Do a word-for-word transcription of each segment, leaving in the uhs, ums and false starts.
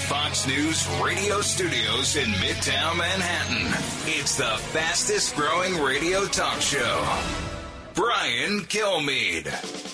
Fox News radio studios in Midtown Manhattan. It's the fastest growing radio talk show. Brian Kilmeade.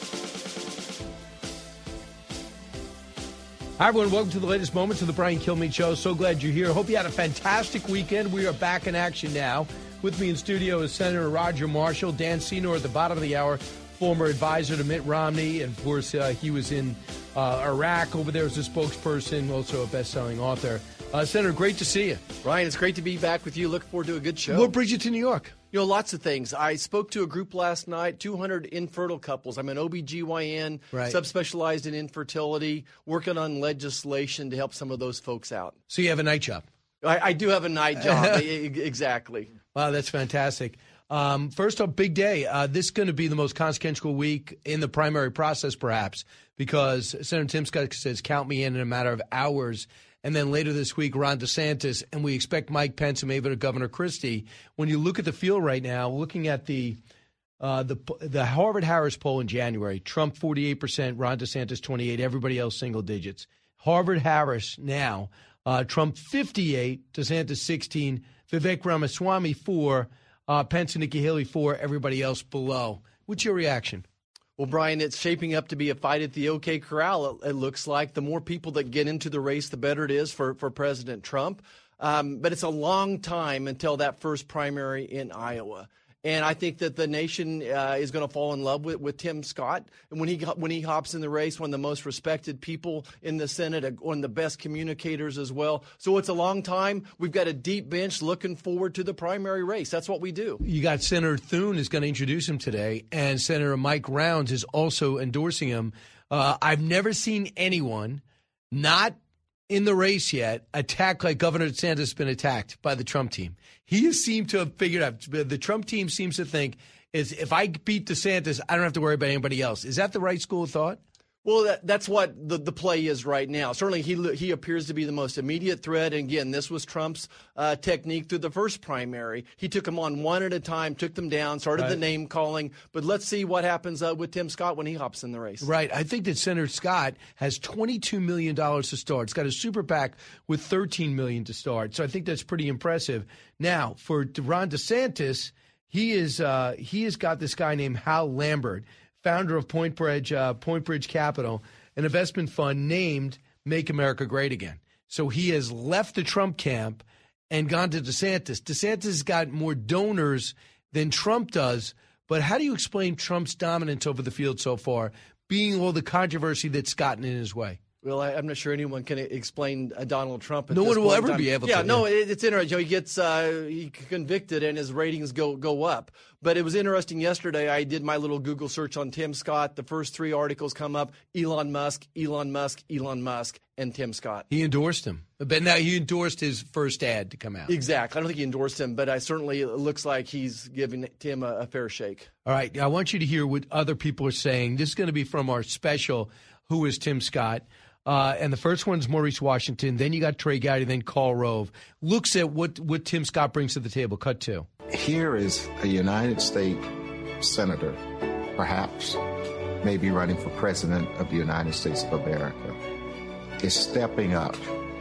Hi, everyone. Welcome to the latest moments of the Brian Kilmeade Show. So glad you're here. Hope you had a fantastic weekend. We are back in action now. With me in studio is Senator Roger Marshall. Dan Senor at the bottom of the hour, former advisor to Mitt Romney. And, of course, uh, he was in uh, Iraq over there as a spokesperson, also a best-selling author. Uh, Senator, great to see you. Ryan, it's great to be back with you. Look forward to a good show. What brings you to New York? You know, lots of things. I spoke to a group last night, two hundred infertile couples. I'm an O B G Y N, right. subspecialized in infertility, working on legislation to help some of those folks out. So you have a night job? I, I do have a night job, exactly. Wow, that's fantastic. Um, first up, big day. Uh, this is going to be the most consequential week in the primary process, perhaps, because Senator Tim Scott says, count me in in a matter of hours. And then later this week, Ron DeSantis, and we expect Mike Pence and maybe Governor Christie. When you look at the field right now, looking at the uh, the the Harvard-Harris poll in January, Trump forty-eight percent, Ron DeSantis twenty-eight, everybody else single digits. Harvard-Harris now, uh, Trump fifty-eight, DeSantis sixteen, Vivek Ramaswamy four, uh, Pence and Nikki Haley four, everybody else below. What's your reaction? Well, Brian, it's shaping up to be a fight at the OK Corral, it, it looks like. The more people that get into the race, the better it is for, for President Trump. Um, but it's a long time until that first primary in Iowa. And I think that the nation uh, is going to fall in love with, with Tim Scott. And when he when he hops in the race, one of the most respected people in the Senate, one of the best communicators as well. So it's a long time. We've got a deep bench looking forward to the primary race. That's what we do. You got Senator Thune is going to introduce him today, and Senator Mike Rounds is also endorsing him. Uh, I've never seen anyone not in the race yet attack like Governor DeSantis has been attacked by the Trump team. He has seemed to have figured out, the Trump team seems to think, is if I beat DeSantis, I don't have to worry about anybody else. Is that the right school of thought? Well, that, that's what the, the play is right now. Certainly, he he appears to be the most immediate threat. And again, this was Trump's uh, technique through the first primary. He took them on one at a time, took them down, started right. the name calling. But let's see what happens uh, with Tim Scott when he hops in the race. Right. I think that Senator Scott has twenty-two million dollars to start. He's got a super PAC with thirteen million dollars to start. So I think that's pretty impressive. Now, for Ron DeSantis, he is uh, he has got this guy named Hal Lambert, founder of Point Bridge, uh, Point Bridge Capital, an investment fund named Make America Great Again. So he has left the Trump camp and gone to DeSantis. DeSantis has got more donors than Trump does. But how do you explain Trump's dominance over the field so far, being all the controversy that's gotten in his way? Well, I, I'm not sure anyone can explain uh, Donald Trump. At no this one will point ever in be able yeah, to. Yeah, no, it, it's interesting. He gets uh, he convicted and his ratings go go up. But it was interesting yesterday. I did my little Google search on Tim Scott. The first three articles come up: Elon Musk, Elon Musk, Elon Musk, and Tim Scott. He endorsed him, but now he endorsed his first ad to come out. Exactly. I don't think he endorsed him, but I certainly it looks like he's giving Tim a, a fair shake. All right, I want you to hear what other people are saying. This is going to be from our special "Who is Tim Scott?" Uh, and the first one's Maurice Washington. Then you got Trey Gowdy. Then Karl Rove. Looks at what, what Tim Scott brings to the table. Cut two. Here is a United States senator, perhaps maybe running for president of the United States of America, is stepping up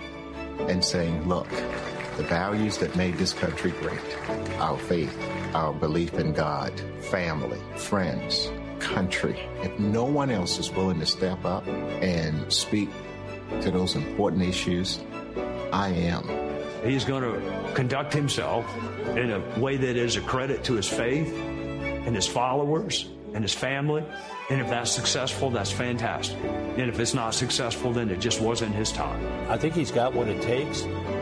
and saying, look, the values that made this country great, our faith, our belief in God, family, friends, country, if no one else is willing to step up and speak to those important issues, I am. He's going to conduct himself in a way that is a credit to his faith and his followers and his family. And if that's successful, that's fantastic. And if it's not successful, then it just wasn't his time. I think he's got what it takes,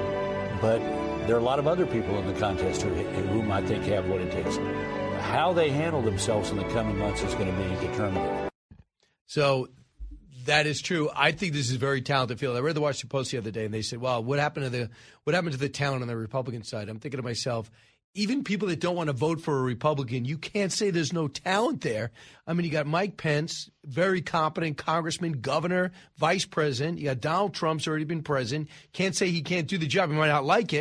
but there are a lot of other people in the contest who, whom I think have what it takes. How they handle themselves in the coming months is going to be determinative. So that is true. I think this is a very talented field. I read the Washington Post the other day, and they said, "Well, what happened to the what happened to the talent on the Republican side?" I'm thinking to myself, even people that don't want to vote for a Republican, you can't say there's no talent there. I mean, you got Mike Pence, very competent congressman, governor, vice president. You got Donald Trump's already been president. Can't say he can't do the job. He might not like it.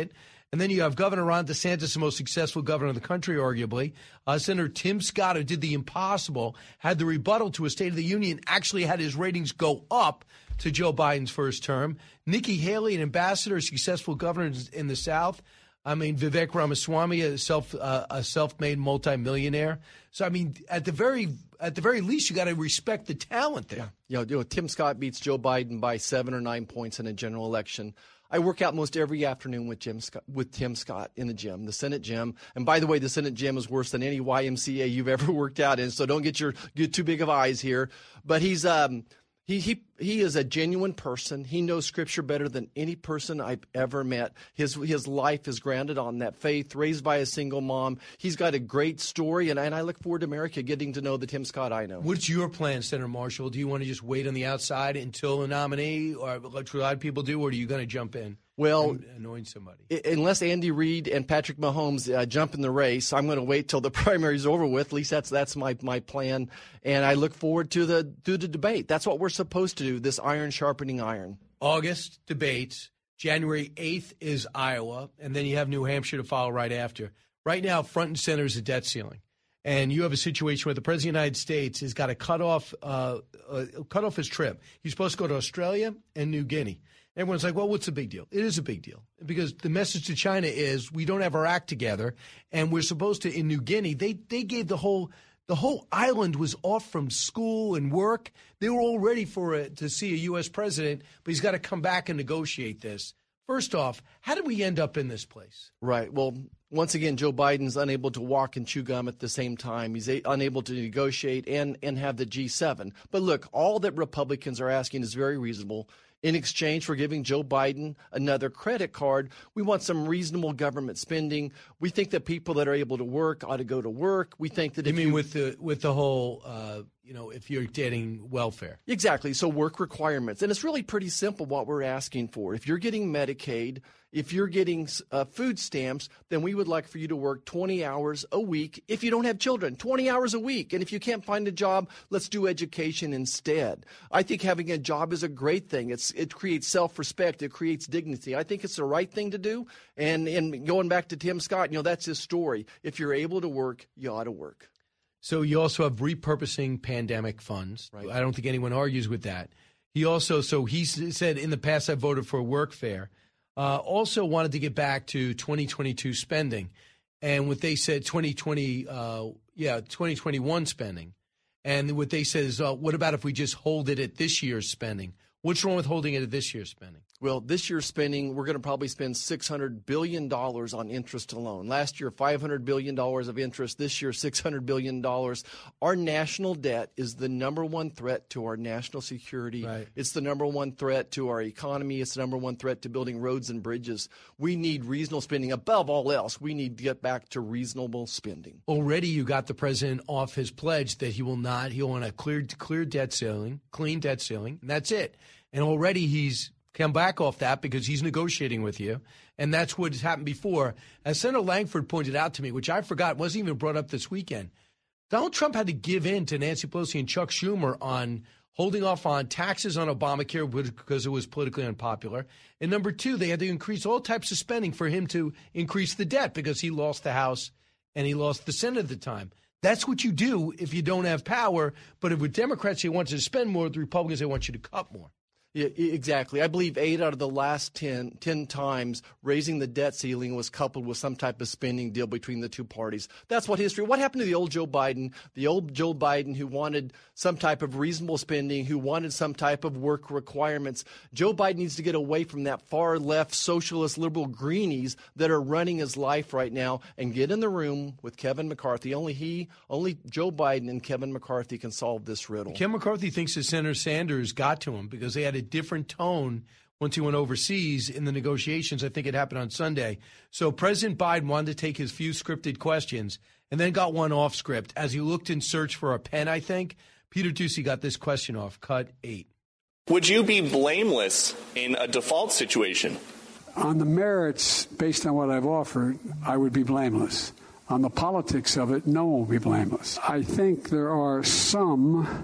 And then you have Governor Ron DeSantis, the most successful governor in the country, arguably. Uh, Senator Tim Scott, who did the impossible, had the rebuttal to a State of the Union, actually had his ratings go up to Joe Biden's first term. Nikki Haley, an ambassador, a successful governor in the South. I mean, Vivek Ramaswamy, a self uh, a self-made multimillionaire. So, I mean, at the very at the very least, you got to respect the talent there. Yeah, you know, you know, Tim Scott beats Joe Biden by seven or nine points in a general election. I work out most every afternoon with Jim Scott, with Tim Scott in the gym, the Senate gym. And by the way, the Senate gym is worse than any Y M C A you've ever worked out in. So don't get your get too big of eyes here. But he's um he he he is a genuine person. He knows Scripture better than any person I've ever met. His his life is grounded on that faith. Raised by a single mom, he's got a great story, and and I look forward to America getting to know the Tim Scott I know. What's your plan, Senator Marshall? Do you want to just wait on the outside until a nominee, or like a lot of people do, or are you going to jump in? Well, anoint somebody. Unless Andy Reid and Patrick Mahomes uh, jump in the race, I'm going to wait till the primary's over with. At least that's that's my my plan, and I look forward to the to the debate. That's what we're supposed to do. This iron sharpening iron. August debates. January eighth is Iowa, and then you have New Hampshire to follow right after. Right now, front and center is the debt ceiling, and you have a situation where the President of the United States has got to cut off uh, uh, cut off his trip. He's supposed to go to Australia and New Guinea. Everyone's like, well, what's the big deal? It is a big deal because the message to China is we don't have our act together, and we're supposed to in New Guinea. They they gave the whole the whole island was off from school and work. They were all ready for it to see a U S president, but he's got to come back and negotiate this. First off, how did we end up in this place? Right. Well, once again, Joe Biden's unable to walk and chew gum at the same time. He's a- unable to negotiate and and have the G seven. But look, all that Republicans are asking is very reasonable. In exchange for giving Joe Biden another credit card, we want some reasonable government spending. We think that people that are able to work ought to go to work. We think that you if mean you, with the with the whole, uh, you know, if you're getting welfare. Exactly. So work requirements. And it's really pretty simple what we're asking for. If you're getting Medicaid, if you're getting uh, food stamps, then we would like for you to work twenty hours a week if you don't have children, twenty hours a week. And if you can't find a job, let's do education instead. I think having a job is a great thing. It's It creates self-respect. It creates dignity. I think it's the right thing to do. And, and going back to Tim Scott, you know, that's his story. If you're able to work, you ought to work. So you also have repurposing pandemic funds. Right. I don't think anyone argues with that. He also, so he said in the past I voted for workfare. Uh, also wanted to get back to twenty twenty-two spending, and what they said twenty twenty, uh, yeah, twenty twenty-one spending, and what they said is, uh, what about if we just hold it at this year's spending? What's wrong with holding it at this year's spending? Well, this year's spending, we're going to probably spend six hundred billion dollars on interest alone. Last year, five hundred billion dollars of interest. This year, six hundred billion dollars. Our national debt is the number one threat to our national security. Right. It's the number one threat to our economy. It's the number one threat to building roads and bridges. We need reasonable spending. Above all else, we need to get back to reasonable spending. Already you got the president off his pledge that he will not, he'll want a clear, clear debt ceiling, clean debt ceiling, and that's it. And already he's come back off that because he's negotiating with you. And that's what has happened before. As Senator Langford pointed out to me, which I forgot, wasn't even brought up this weekend, Donald Trump had to give in to Nancy Pelosi and Chuck Schumer on holding off on taxes on Obamacare because it was politically unpopular. And number two, they had to increase all types of spending for him to increase the debt because he lost the House and he lost the Senate at the time. That's what you do if you don't have power. But if with Democrats, they want you to spend more, with the Republicans, they want you to cut more. Yeah, exactly. I believe eight out of the last ten, ten times raising the debt ceiling was coupled with some type of spending deal between the two parties. That's what history. What happened to the old Joe Biden, the old Joe Biden who wanted some type of reasonable spending, who wanted some type of work requirements? Joe Biden needs to get away from that far left socialist liberal greenies that are running his life right now and get in the room with Kevin McCarthy. Only he, only Joe Biden and Kevin McCarthy can solve this riddle. Kevin McCarthy thinks that Senator Sanders got to him because they had a different tone once he went overseas in the negotiations. I think it happened on Sunday. So President Biden wanted to take his few scripted questions and then got one off script. As he looked in search for a pen, I think, Peter Doocy got this question off, cut eight. Would you be blameless in a default situation? On the merits, based on what I've offered, I would be blameless. On the politics of it, no one will be blameless. I think there are some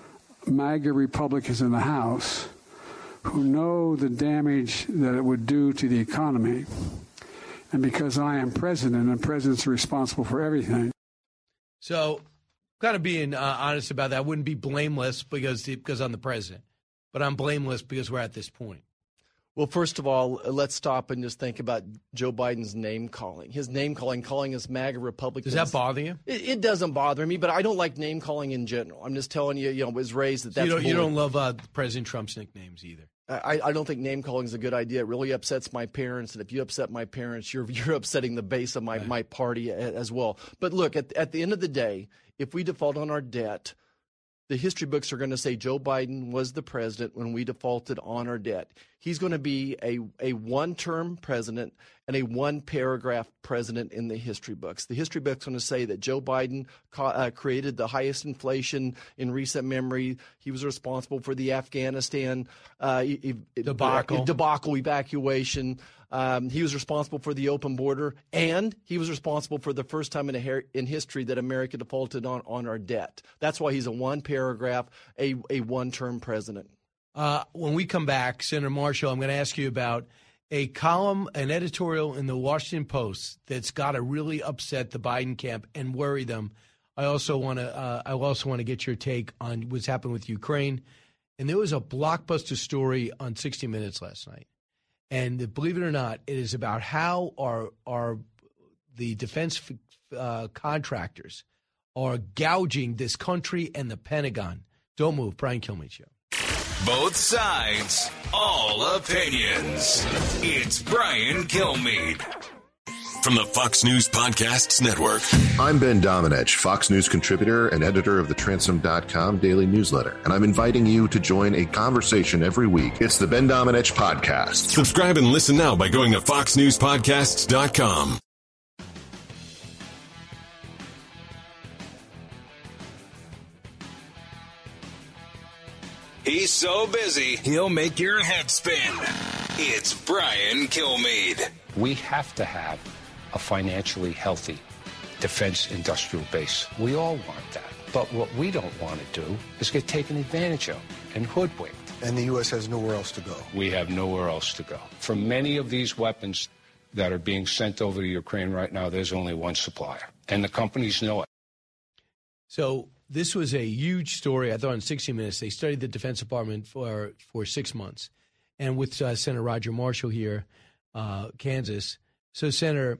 MAGA Republicans in the House who know the damage that it would do to the economy and because I am president, and presidents are responsible for everything. So, kind of being uh, honest about that, I wouldn't be blameless because because I'm the president, but I'm blameless because we're at this point. Well, first of all, let's stop and just think about Joe Biden's name calling. His name calling, calling us MAGA Republicans. Does that bother you? It, it doesn't bother me, but I don't like name calling in general. I'm just telling you, you know, was raised that So that's you don't, you bullying. don't love uh, President Trump's nicknames either. I, I don't think name calling is a good idea. It really upsets my parents, and if you upset my parents, you're you're upsetting the base of my, Right. my party as well. But look, at at the end of the day, if we default on our debt, the history books are going to say Joe Biden was the president when we defaulted on our debt. He's going to be a, a one-term president and a one-paragraph president in the history books. The history books are going to say that Joe Biden ca- uh, created the highest inflation in recent memory. He was responsible for the Afghanistan uh, e- e- Debacle. debacle evacuation. Um, he was responsible for the open border, and he was responsible for the first time in, a her- in history that America defaulted on, on our debt. That's why he's a one-paragraph, a, a one-term president. Uh, when we come back, Senator Marshall, I'm going to ask you about a column, an editorial in the Washington Post that's got to really upset the Biden camp and worry them. I also want to uh, I also want to get your take on what's happened with Ukraine. And there was a blockbuster story on sixty minutes last night. And believe it or not, it is about how our our the defense uh, contractors are gouging this country and the Pentagon. Don't move. Brian Kilmeade Show. Both sides, all opinions. It's Brian Kilmeade. From the Fox News Podcasts Network. I'm Ben Domenech, Fox News contributor and editor of the Transom dot com daily newsletter, and I'm inviting you to join a conversation every week. It's the Ben Domenech Podcast. Subscribe and listen now by going to fox news podcasts dot com. He's so busy, he'll make your head spin. It's Brian Kilmeade. We have to have a financially healthy defense industrial base. We all want that. But what we don't want to do is get taken advantage of and hoodwinked. And the U S has nowhere else to go. We have nowhere else to go. For many of these weapons that are being sent over to Ukraine right now, there's only one supplier. And the companies know it. So this was a huge story. I thought in sixty minutes, they studied the Defense Department for, for six months. And with uh, Senator Roger Marshall here, uh, Kansas. So, Senator,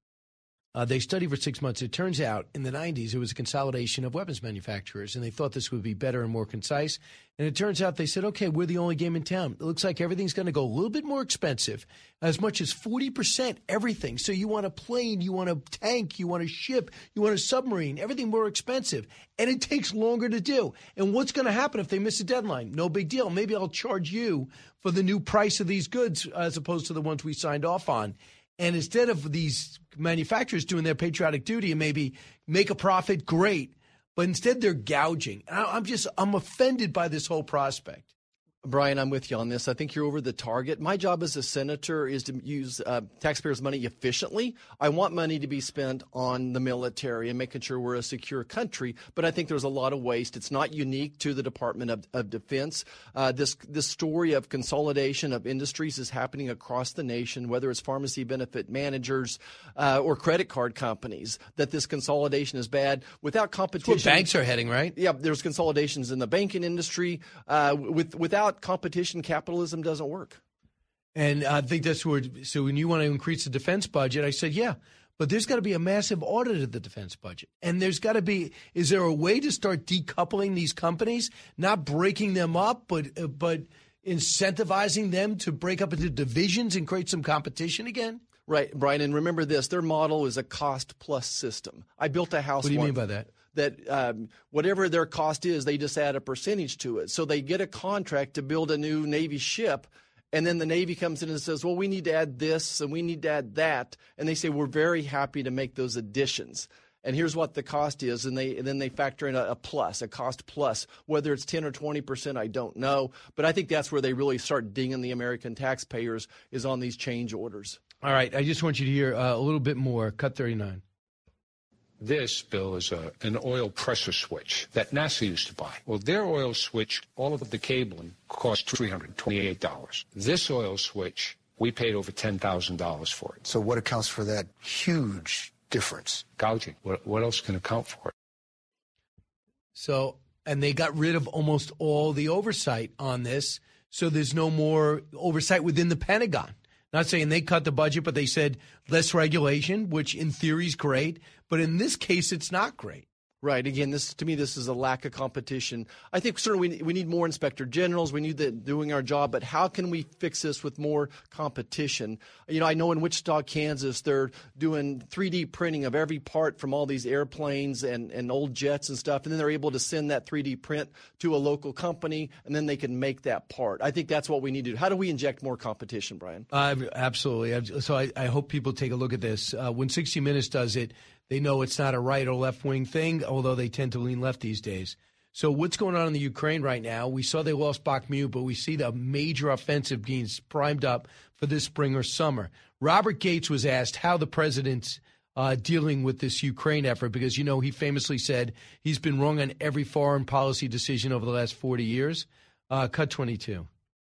uh, they studied for six months. It turns out in the nineties, it was a consolidation of weapons manufacturers, and they thought this would be better and more concise. And it turns out they said, okay, we're the only game in town. It looks like everything's going to go a little bit more expensive, as much as forty percent everything. So you want a plane, you want a tank, you want a ship, you want a submarine, everything more expensive. And it takes longer to do. And what's going to happen if they miss a deadline? No big deal. Maybe I'll charge you for the new price of these goods as opposed to the ones we signed off on. And instead of these manufacturers doing their patriotic duty and maybe make a profit, great. But instead they're gouging. And I'm just, I'm offended by this whole prospect. Brian, I'm with you on this. I think you're over the target. My job as a senator is to use uh, taxpayers' money efficiently. I want money to be spent on the military and making sure we're a secure country, but I think there's a lot of waste. It's not unique to the Department of, of Defense. Uh, this this story of consolidation of industries is happening across the nation, whether it's pharmacy benefit managers uh, or credit card companies, that this consolidation is bad. Without competition. That's where banks are heading, right? Yeah, there's consolidations in the banking industry. Uh, with Without competition, capitalism doesn't work. And I think that's where, so when you want to increase the defense budget, I said, yeah, but there's got to be a massive audit of the defense budget. And there's got to be, is there a way to start decoupling these companies, not breaking them up, but uh, but incentivizing them to break up into divisions and create some competition again? Right, Brian, and remember this, their model is a cost-plus system. I built a house What do you once. mean by that? That um, whatever their cost is, they just add a percentage to it. So they get a contract to build a new Navy ship, and then the Navy comes in and says, well, we need to add this and we need to add that. And they say, we're very happy to make those additions. And here's what the cost is, and, they, and then they factor in a, a plus, a cost plus. Whether it's ten or twenty percent, I don't know. But I think that's where they really start dinging the American taxpayers, is on these change orders. All right, I just want you to hear uh, a little bit more. Cut thirty-nine. This, Bill, is a, an oil pressure switch that NASA used to buy. Well, their oil switch, all of the cabling, cost three hundred twenty-eight dollars. This oil switch We paid over ten thousand dollars for it. So what accounts for that huge difference? Gouging. What, what else can account for it? So, and they got rid of almost all the oversight on this, so there's no more oversight within the Pentagon. Not saying they cut the budget, but they said less regulation, which in theory is great, but in this case, it's not great. Right. Again, this to me, this is a lack of competition. I think certainly we, we need more inspector generals. We need that doing our job. But how can we fix this with more competition? You know, I know in Wichita, Kansas, they're doing three D printing of every part from all these airplanes and, and old jets and stuff. And then they're able to send that three D print to a local company, and then they can make that part. I think that's what we need to do. How do we inject more competition, Brian? Uh, absolutely. So I, I hope people take a look at this. Uh, when sixty minutes does it, they know it's not a right or left-wing thing, although they tend to lean left these days. So what's going on in the Ukraine right now? We saw they lost Bakhmut, but we see the major offensive being primed up for this spring or summer. Robert Gates was asked how the president's uh, dealing with this Ukraine effort because, you know, he famously said he's been wrong on every foreign policy decision over the last forty years. Uh, cut twenty-two.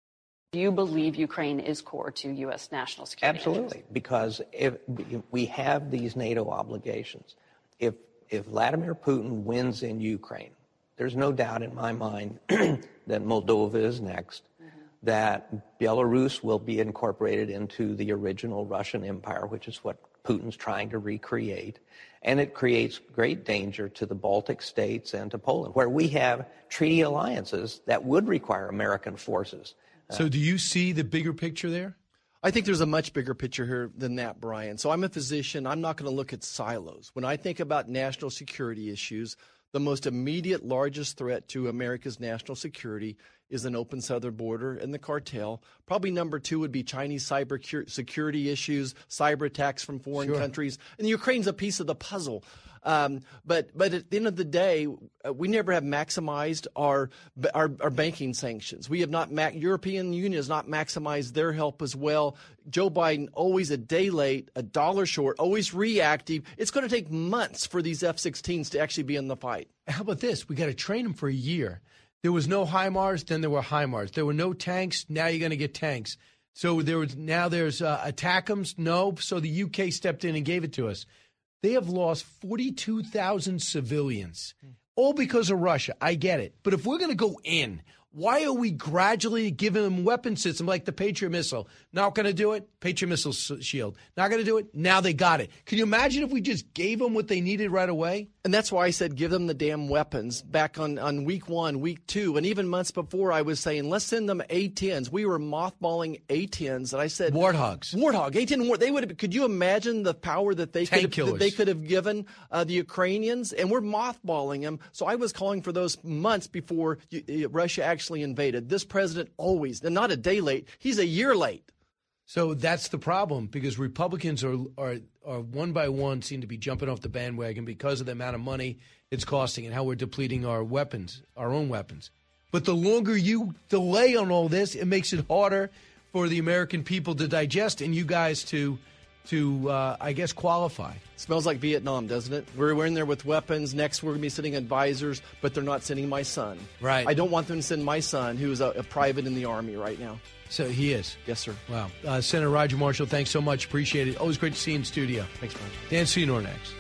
Do you believe Ukraine is core to U S national security? Absolutely, issues? Because if we have these NATO obligations. If if Vladimir Putin wins in Ukraine, there's no doubt in my mind that Moldova is next, mm-hmm. that Belarus will be incorporated into the original Russian Empire, which is what Putin's trying to recreate. And it creates great danger to the Baltic states and to Poland, where we have treaty alliances that would require American forces. So do you see the bigger picture there? I think there's a much bigger picture here than that, Brian. So I'm a physician. I'm not going to look at silos. When I think about national security issues, the most immediate, largest threat to America's national security is an open southern border and the cartel. Probably number two would be Chinese cyber security issues, cyber attacks from foreign sure. countries. And Ukraine's a piece of the puzzle. Um, but but at the end of the day, uh, we never have maximized our our, our banking sanctions. We have not. Ma- European Union has not maximized their help as well. Joe Biden always a day late, a dollar short, always reactive. It's going to take months for these F sixteens to actually be in the fight. How about this? We got to train them for a year. There was no HIMARS, then there were HIMARS. There were no tanks. Now you're going to get tanks. So there was now there's uh, ATACMS. No, so the U K stepped in and gave it to us. They have lost forty-two thousand civilians, all because of Russia. I get it. But if we're going to go in, why are we gradually giving them weapon systems like the Patriot missile? Not going to do it? Patriot missile shield. Not going to do it? Now they got it. Can you imagine if we just gave them what they needed right away? And that's why I said give them the damn weapons back on, on week one, week two, and even months before I was saying let's send them A tens. We were mothballing A tens, and I said Warthogs. Warthog, A ten. They would have, could you imagine the power that they Tank could have, that they could have given uh, the Ukrainians? And we're mothballing them. So I was calling for those months before you, Russia actually invaded. This president always, and not a day late, he's a year late. So that's the problem because Republicans are, are are one by one seem to be jumping off the bandwagon because of the amount of money it's costing and how we're depleting our weapons, our own weapons. But the longer you delay on all this, it makes it harder for the American people to digest and you guys to, to uh, I guess, qualify. Smells like Vietnam, doesn't it? We're, we're in there with weapons. Next, we're going to be sending advisors, but they're not sending my son. Right. I don't want them to send my son, who is a, a private in the Army right now. So he is. Yes, sir. Wow. Uh, Senator Roger Marshall, thanks so much. Appreciate it. Always great to see you in studio. Thanks, Brian. Dan Senor next.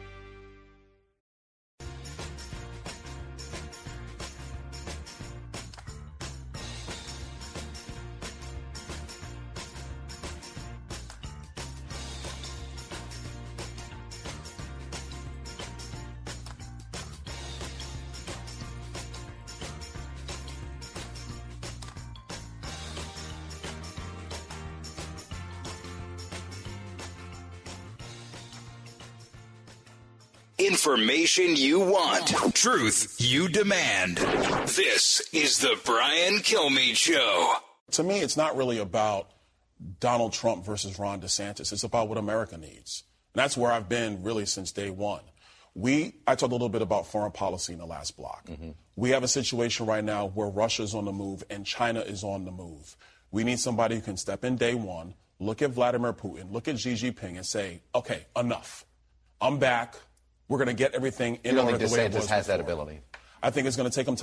Information you want. Truth you demand. This is the Brian Kilmeade Show. To me, it's not really about Donald Trump versus Ron DeSantis. It's about what America needs. And that's where I've been really since day one. We, I talked a little bit about foreign policy in the last block. Mm-hmm. We have a situation right now where Russia's on the move and China is on the move. We need somebody who can step in day one, look at Vladimir Putin, look at Xi Jinping and say, okay, enough. I'm back. We're going to get everything in order the way it was DeSantis has before. that ability? I think it's going to take him time.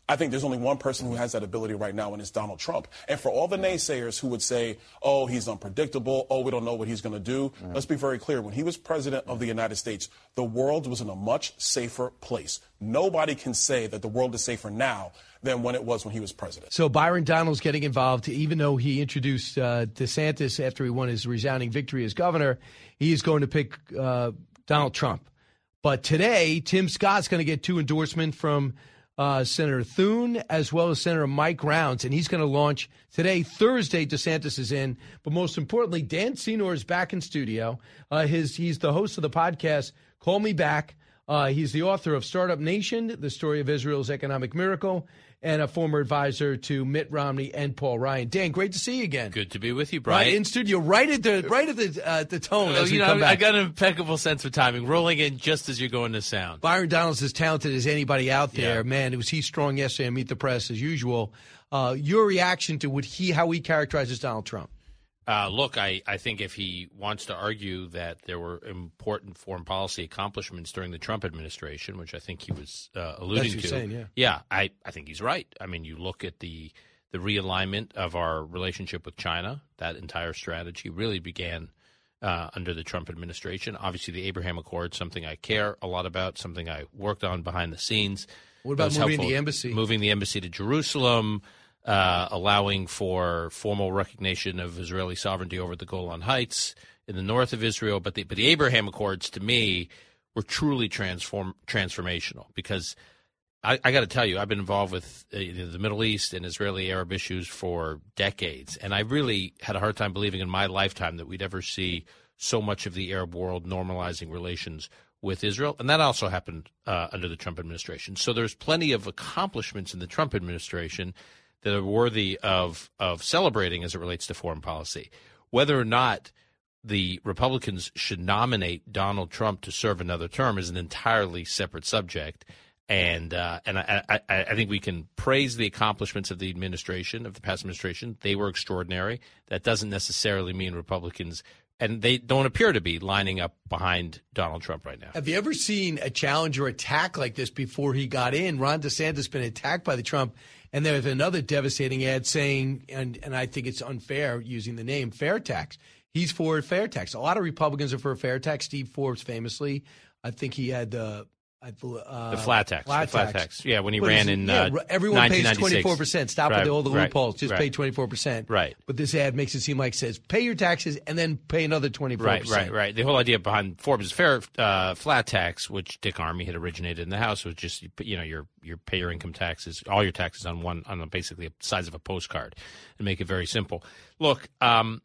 I think there's only one person who has that ability right now, and it's Donald Trump. And for all the naysayers who would say, oh, he's unpredictable, oh, we don't know what he's going to do, mm-hmm. let's be very clear. When he was president of the United States, the world was in a much safer place. Nobody can say that the world is safer now than when it was when he was president. So Byron Donalds getting involved, even though he introduced uh, DeSantis after he won his resounding victory as governor, he is going to pick uh, Donald Trump. But today, Tim Scott's going to get two endorsements from Uh, Senator Thune, as well as Senator Mike Rounds, and he's going to launch today. Thursday, DeSantis is in, but most importantly, Dan Senor is back in studio. Uh, his he's the host of the podcast Call Me Back. Uh, he's the author of Startup Nation, the story of Israel's economic miracle, and a former advisor to Mitt Romney and Paul Ryan. Dan, great to see you again. Good to be with you, Brian. Right in studio, right at the right at the uh, the tone well, as we you know, come back. I got an impeccable sense of timing, rolling in just as you're going to sound. Byron Donalds is talented as anybody out there. Yeah. Man, was he strong yesterday on Meet the Press as usual. Uh, your reaction to what he how he characterizes Donald Trump? Uh, look, I, I think if he wants to argue that there were important foreign policy accomplishments during the Trump administration, which I think he was uh, alluding That's what to, you're saying, yeah. yeah, I, I think he's right. I mean, you look at the the realignment of our relationship with China, that entire strategy really began uh, under the Trump administration. Obviously, the Abraham Accords, something I care a lot about, something I worked on behind the scenes. What about moving the embassy? Moving the embassy to Jerusalem. Uh, allowing for formal recognition of Israeli sovereignty over the Golan Heights in the north of Israel. But the, but the Abraham Accords, to me, were truly transform, transformational because I, I got to tell you, I've been involved with uh, the Middle East and Israeli-Arab issues for decades, and I really had a hard time believing in my lifetime that we'd ever see so much of the Arab world normalizing relations with Israel, and that also happened uh, under the Trump administration. So there's plenty of accomplishments in the Trump administration that are worthy of of celebrating as it relates to foreign policy. Whether or not the Republicans should nominate Donald Trump to serve another term is an entirely separate subject. And uh, and I, I, I think we can praise the accomplishments of the administration, of the past administration. They were extraordinary. That doesn't necessarily mean Republicans, and they don't appear to be, lining up behind Donald Trump right now. Have you ever seen a challenge or attack like this before he got in? Ron DeSantis has been attacked by the Trump. And there's another devastating ad saying, and, and I think it's unfair using the name, fair tax. He's for fair tax. A lot of Republicans are for fair tax. Steve Forbes famously, I think he had the uh, the flat tax. Flat, the flat tax. tax. Yeah, when he but ran in yeah, uh, everyone pays twenty-four percent. Stop right, with all the right, loopholes. Just right. pay twenty-four percent. Right. But this ad makes it seem like it says pay your taxes and then pay another twenty-four percent. Right, right, right. The whole idea behind Forbes' fair uh, flat tax, which Dick Armey had originated in the House, was just, you know, your your pay your income taxes, all your taxes on one, on basically the size of a postcard, and make it very simple. Look, um,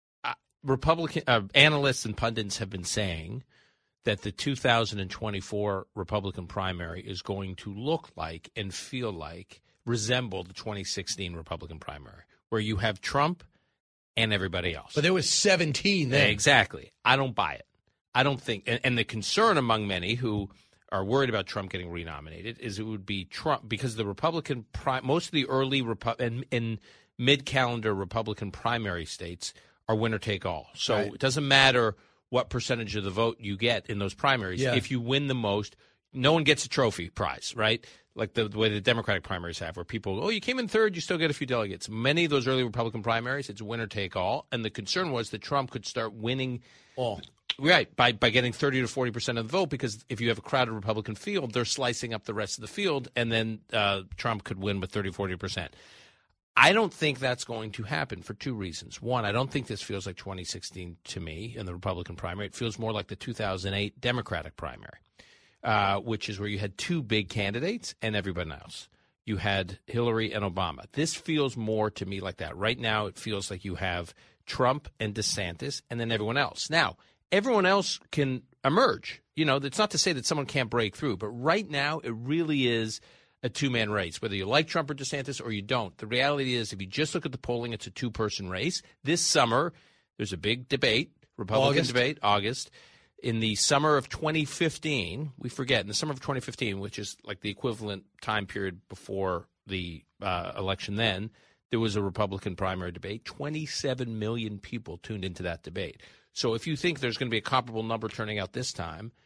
Republican uh, analysts and pundits have been saying that the two thousand twenty-four Republican primary is going to look like and feel like, resemble the twenty sixteen Republican primary, where you have Trump and everybody else. But there was seventeen then. Exactly. I don't buy it. I don't think, and, and the concern among many who are worried about Trump getting renominated is it would be Trump, because the Republican, pri- most of the early Repu- and, and mid-calendar Republican primary states are winner-take-all. So Right. it doesn't matter what percentage of the vote you get in those primaries. Yeah. If you win the most, no one gets a trophy prize, right? Like the, the way the Democratic primaries have, where people, oh, you came in third, you still get a few delegates. Many of those early Republican primaries, it's winner-take-all. And the concern was that Trump could start winning all. Right, by by getting thirty to forty percent of the vote, because if you have a crowded Republican field, they're slicing up the rest of the field, and then uh, Trump could win with thirty, forty percent. I don't think that's going to happen for two reasons. One, I don't think this feels like twenty sixteen to me in the Republican primary. It feels more like the two thousand eight Democratic primary, uh, which is where you had two big candidates and everyone else. You had Hillary and Obama. This feels more to me like that. Right now, it feels like you have Trump and DeSantis and then everyone else. Now, everyone else can emerge. You know, it's not to say that someone can't break through, but right now it really is a two-man race, whether you like Trump or DeSantis or you don't. The reality is, if you just look at the polling, it's a two-person race. This summer, there's a big debate, Republican August. debate, August. In the summer of twenty fifteen, we forget, in the summer of twenty fifteen, which is like the equivalent time period before the uh, election then, there was a Republican primary debate. twenty-seven million people tuned into that debate. So if you think there's going to be a comparable number turning out this time,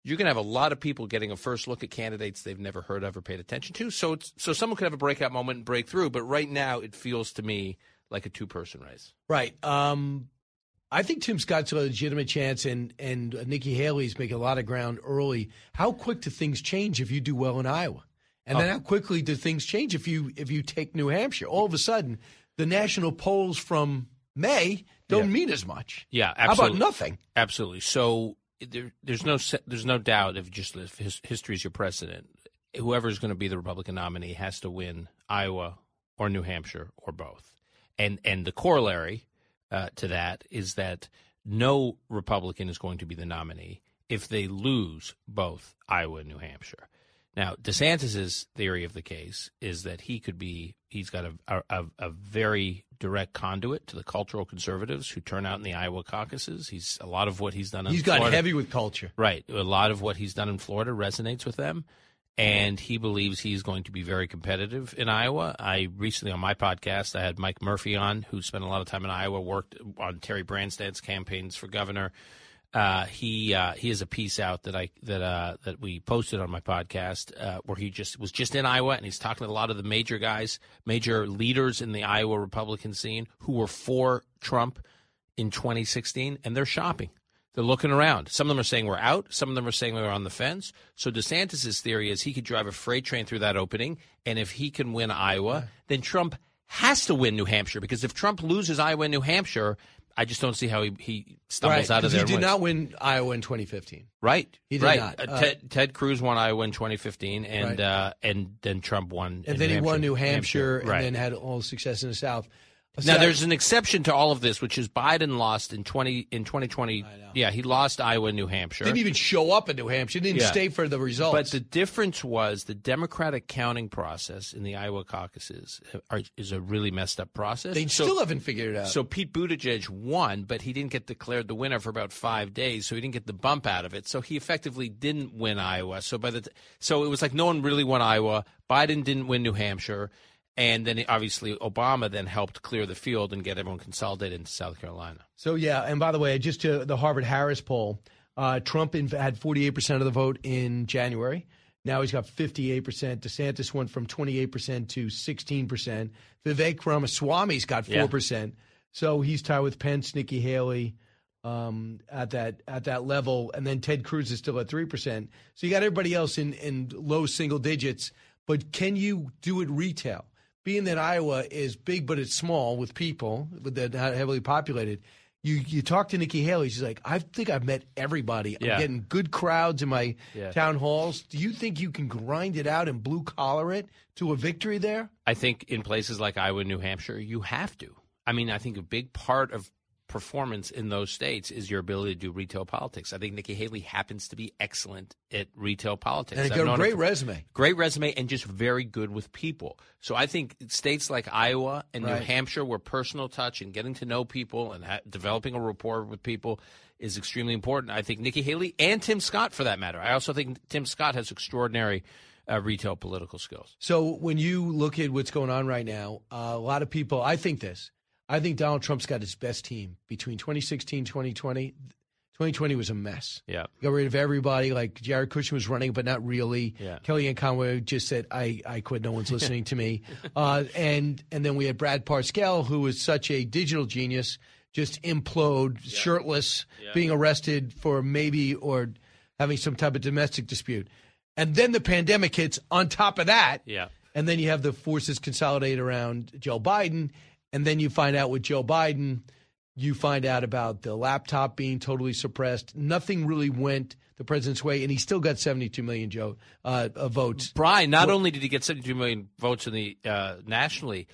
you're going to have a lot of people getting a first look at candidates they've never heard of or paid attention to. So it's, so someone could have a breakout moment and break through. But right now, it feels to me like a two-person race. Right. Um, I think Tim Scott's a legitimate chance, and, and Nikki Haley's making a lot of ground early. How quick do things change if you do well in Iowa? And then Oh. how quickly do things change if you if you take New Hampshire? All of a sudden, the national polls from May don't Yeah. mean as much. Yeah, How absolutely. about nothing? Absolutely. So there, there's no se- there's no doubt if just if his, history is your precedent, whoever is going to be the Republican nominee has to win Iowa or New Hampshire or both. And and the corollary uh, to that is that no Republican is going to be the nominee if they lose both Iowa and New Hampshire. Now, DeSantis's theory of the case is that he could be he's got a a, a very direct conduit to the cultural conservatives who turn out in the Iowa caucuses. He's a lot of what he's done in He's got Florida, heavy with culture. Right. A lot of what he's done in Florida resonates with them, and he believes he's going to be very competitive in Iowa. I recently, on my podcast, I had Mike Murphy on, who spent a lot of time in Iowa, worked on Terry Branstad's campaigns for governor. Uh, he uh, he has a piece out that I that uh, that we posted on my podcast uh, where he just was just in Iowa, and he's talking to a lot of the major guys, major leaders in the Iowa Republican scene who were for Trump in twenty sixteen, and they're shopping. They're looking around. Some of them are saying we're out. Some of them are saying we're on the fence. So DeSantis' theory is he could drive a freight train through that opening, and if he can win Iowa, then Trump has to win New Hampshire, because if Trump loses Iowa and New Hampshire, I just don't see how he, he stumbles Right, out of 'cause there. He and did wins. not win Iowa in twenty fifteen. Right. He did right. not. Uh, Uh, Ted, Ted Cruz won Iowa in twenty fifteen, and Right. uh, and then Trump won. And in then New he won Hampshire. New Hampshire, and Right. then had all the success in the South. Now, So- there's an exception to all of this, which is Biden lost in twenty in twenty twenty. Yeah, he lost Iowa and New Hampshire. Didn't even show up in New Hampshire. Didn't Yeah. stay for the results. But the difference was the Democratic counting process in the Iowa caucuses are, is a really messed up process. They So- still haven't figured it out. So Pete Buttigieg won, but he didn't get declared the winner for about five days, so he didn't get the bump out of it. So he effectively didn't win Iowa. So by the t- so it was like no one really won Iowa. Biden didn't win New Hampshire. And then obviously Obama then helped clear the field and get everyone consolidated into South Carolina. So, yeah, and by the way, just to the Harvard-Harris poll, uh, Trump in, had forty-eight percent of the vote in January. Now he's got fifty-eight percent. DeSantis went from twenty-eight percent to sixteen percent. Vivek Ramaswamy's got four percent. So he's tied with Pence, Nikki Haley um, at that at that level. And then Ted Cruz is still at three percent. So you got everybody else in, in low single digits. But can you do it retail? Being that Iowa is big but it's small with people, with that heavily populated, you you talk to Nikki Haley, she's like, I think I've met everybody. I'm Yeah. getting good crowds in my Yeah. town halls. Do you think you can grind it out and blue collar it to a victory there? I think in places like Iowa and New Hampshire, you have to. I mean, I think a big part of performance in those states is your ability to do retail politics. I think Nikki Haley happens to be excellent at retail politics. And I've got a known her great for- resume. Great resume and just very good with people. So I think states like Iowa and New Right. Hampshire, where personal touch and getting to know people and ha- developing a rapport with people is extremely important. I think Nikki Haley and Tim Scott, for that matter. I also think Tim Scott has extraordinary uh, retail political skills. So when you look at what's going on right now, uh, a lot of people, I think this, I think Donald Trump's got his best team between twenty sixteen, twenty twenty. twenty twenty was a mess. Yeah. Got rid of everybody. Like Jared Kushner was running, but not really. Yeah. Kellyanne Conway just said, I, I quit. No one's listening to me. Uh, and and then we had Brad Parscale, who was such a digital genius, just implode, shirtless, Yeah. being arrested for maybe or having some type of domestic dispute. And then the pandemic hits on top of that. Yeah. And then you have the forces consolidate around Joe Biden. And then you find out with Joe Biden, you find out about the laptop being totally suppressed. Nothing really went the president's way, and he still got seventy-two million Joe uh, uh, votes. Brian, not Well- only did he get seventy-two million votes in the uh, nationally,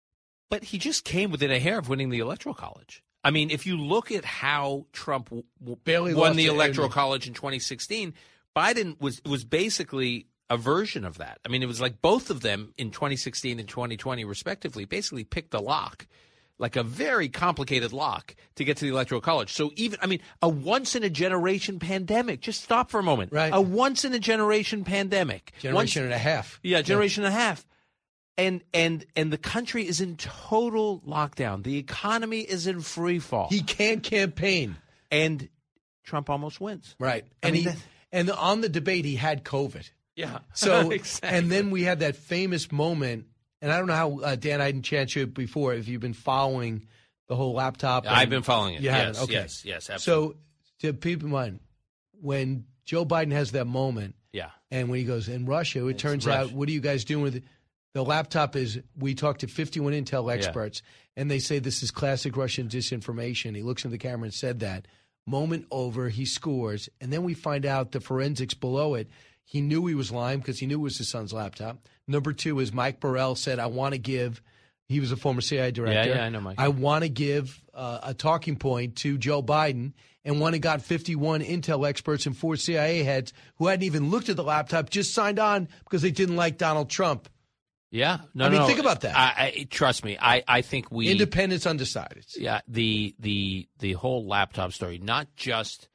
but he just came within a hair of winning the Electoral College. I mean, if you look at how Trump w- w- Barely won lost the to Electoral Amy. College in twenty sixteen, Biden was was basically a version of that. I mean, it was like both of them in twenty sixteen and twenty twenty, respectively, basically picked a lock, like a very complicated lock to get to the Electoral College. So even, I mean, a once-in-a-generation pandemic. Just stop for a moment. Right. A once-in-a-generation pandemic. Generation Once- and a half. yeah, generation and a half. And and and the country is in total lockdown. The economy is in free fall. He can't campaign. And Trump almost wins. Right. I And mean, he that- And on the debate, he had COVID. Yeah. So, exactly. And then we had that famous moment, and I don't know how, uh, Dan, I didn't chance you before, if you've been following the whole laptop. I've been following it. You yes, haven't? Okay. yes, yes, absolutely. So, to keep in mind, when Joe Biden has that moment, yeah, and when he goes, in Russia, it It's turns Russia. out, what are you guys doing with it? The laptop is, we talked to fifty-one Intel experts, yeah. and they say this is classic Russian disinformation. He looks in the camera and said that. Moment over, he scores, and then we find out the forensics below it. He knew he was lying because he knew it was his son's laptop. Number two is Mike Burrell said, I want to give, he was a former C I A director. Yeah, yeah, I know Mike. I want to give uh, a talking point to Joe Biden, and when it got fifty-one Intel experts and four C I A heads who hadn't even looked at the laptop just signed on because they didn't like Donald Trump. Yeah, no, I mean, no. think about that. I, I, trust me, I, I think we independents undecided. Yeah, the the the whole laptop story, not just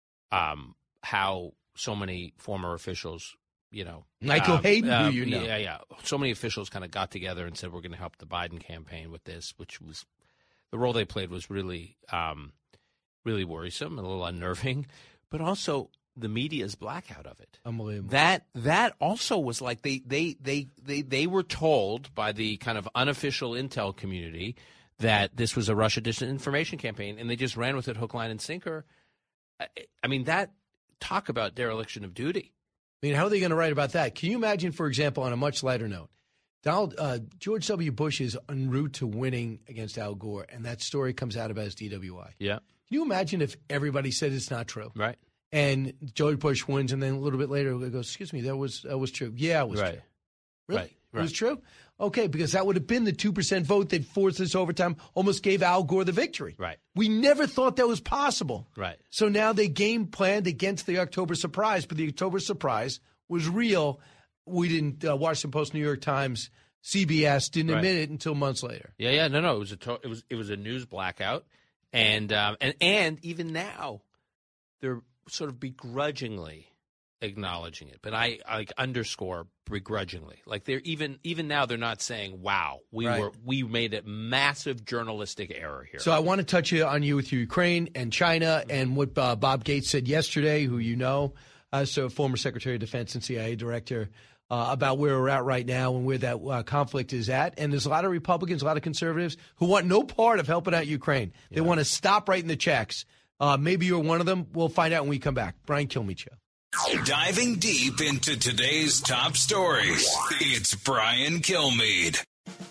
um, how so many former officials, you know, Michael um, Hayden, um, who you know, yeah, yeah, so many officials kind of got together and said we're going to help the Biden campaign with this, which was the role they played was really, um, really worrisome, a little unnerving, but also the media's blackout of it. Unbelievable. That that also was like they they they they they were told by the kind of unofficial intel community that this was a Russia disinformation campaign, and they just ran with it hook, line, and sinker. I, I mean, that talk about dereliction of duty. I mean, how are they going to write about that? Can you imagine, for example, on a much lighter note, Donald uh, George W. Bush is en route to winning against Al Gore, and that story comes out about his D W I. Yeah. Can you imagine if everybody said it's not true? Right. And George Bush wins, and then a little bit later it goes, excuse me, that was that was true. Yeah, it was right. true. Really? Right. It was true? Okay, because that would have been the two percent vote that forced this overtime, almost gave Al Gore the victory. Right. We never thought that was possible. Right. So now they game planned against the October surprise, but the October surprise was real. We didn't, uh, Washington Post, New York Times, C B S didn't Right. admit it until months later. Yeah, yeah, no, no, it was a to- it was it was a news blackout, and um, and and even now, they're sort of begrudgingly acknowledging it, but I, I like underscore begrudgingly. Like they're even even now they're not saying, "Wow, we Right. were we made a massive journalistic error here." So I want to touch you on you with Ukraine and China and what uh, Bob Gates said yesterday, who you know, uh, so former Secretary of Defense and C I A director, uh, about where we're at right now and where that uh, conflict is at. And there's a lot of Republicans, a lot of conservatives who want no part of helping out Ukraine. They Yeah. want to stop writing the checks. Uh, maybe you're one of them. We'll find out when we come back. Brian Kilmeade Show. Diving deep into today's top stories, it's Brian Kilmeade.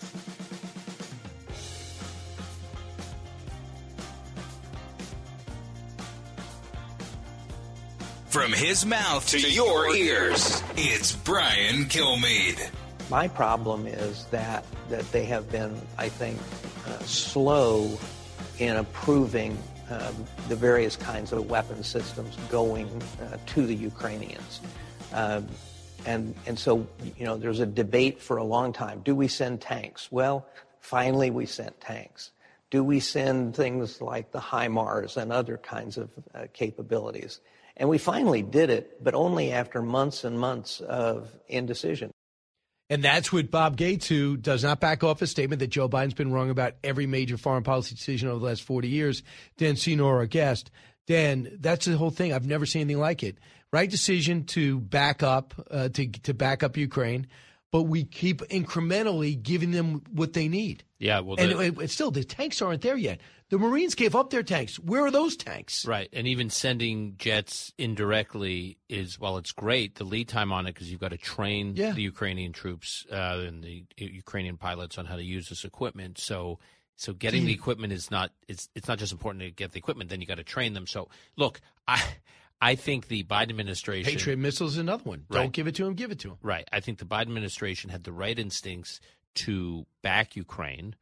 From his mouth to your ears, it's Brian Kilmeade. My problem is that that they have been, I think, uh, slow in approving um, the various kinds of weapon systems going uh, to the Ukrainians. Um, and and so, you know, there's a debate for a long time. Do we send tanks? Well, finally we sent tanks. Do we send things like the HIMARS and other kinds of uh, capabilities? And we finally did it, but only after months and months of indecision. And that's what Bob Gates, who does not back off his statement that Joe Biden's been wrong about every major foreign policy decision over the last forty years. Dan Senor, our guest. Dan, that's the whole thing. I've never seen anything like it. Right decision to back up, uh, to to back up Ukraine, but we keep incrementally giving them what they need. Yeah, well, and the, it, it, still, the tanks aren't there yet. The Marines gave up their tanks. Where are those tanks? right, and even sending jets indirectly is, well, it's great. The lead time on it, because you've got to train Yeah. the Ukrainian troops uh, and the Ukrainian pilots on how to use this equipment. So, so getting the equipment is not it's it's not just important to get the equipment. Then you got to train them. So, look, I I think the Biden administration Patriot missiles is another one. Right. Don't give it to them. Give it to them. Right. I think the Biden administration had the right instincts to back Ukraine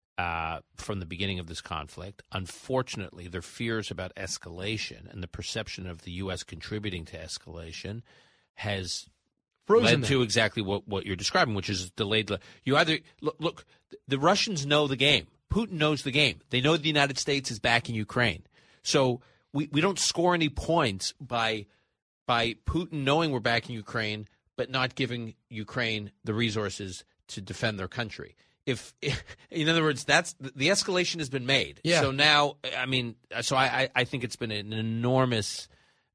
uh, from the beginning of this conflict. Unfortunately, their fears about escalation and the perception of the U S contributing to escalation has Frozen led them. to exactly what, what you're describing, which is delayed. You either look, look, the Russians know the game. Putin knows the game. They know the United States is backing Ukraine. So we, we don't score any points by by Putin knowing we're backing Ukraine, but not giving Ukraine the resources to defend their country. If, in other words, that's the escalation has been made. Yeah. So now, I mean, so I, I think it's been an enormous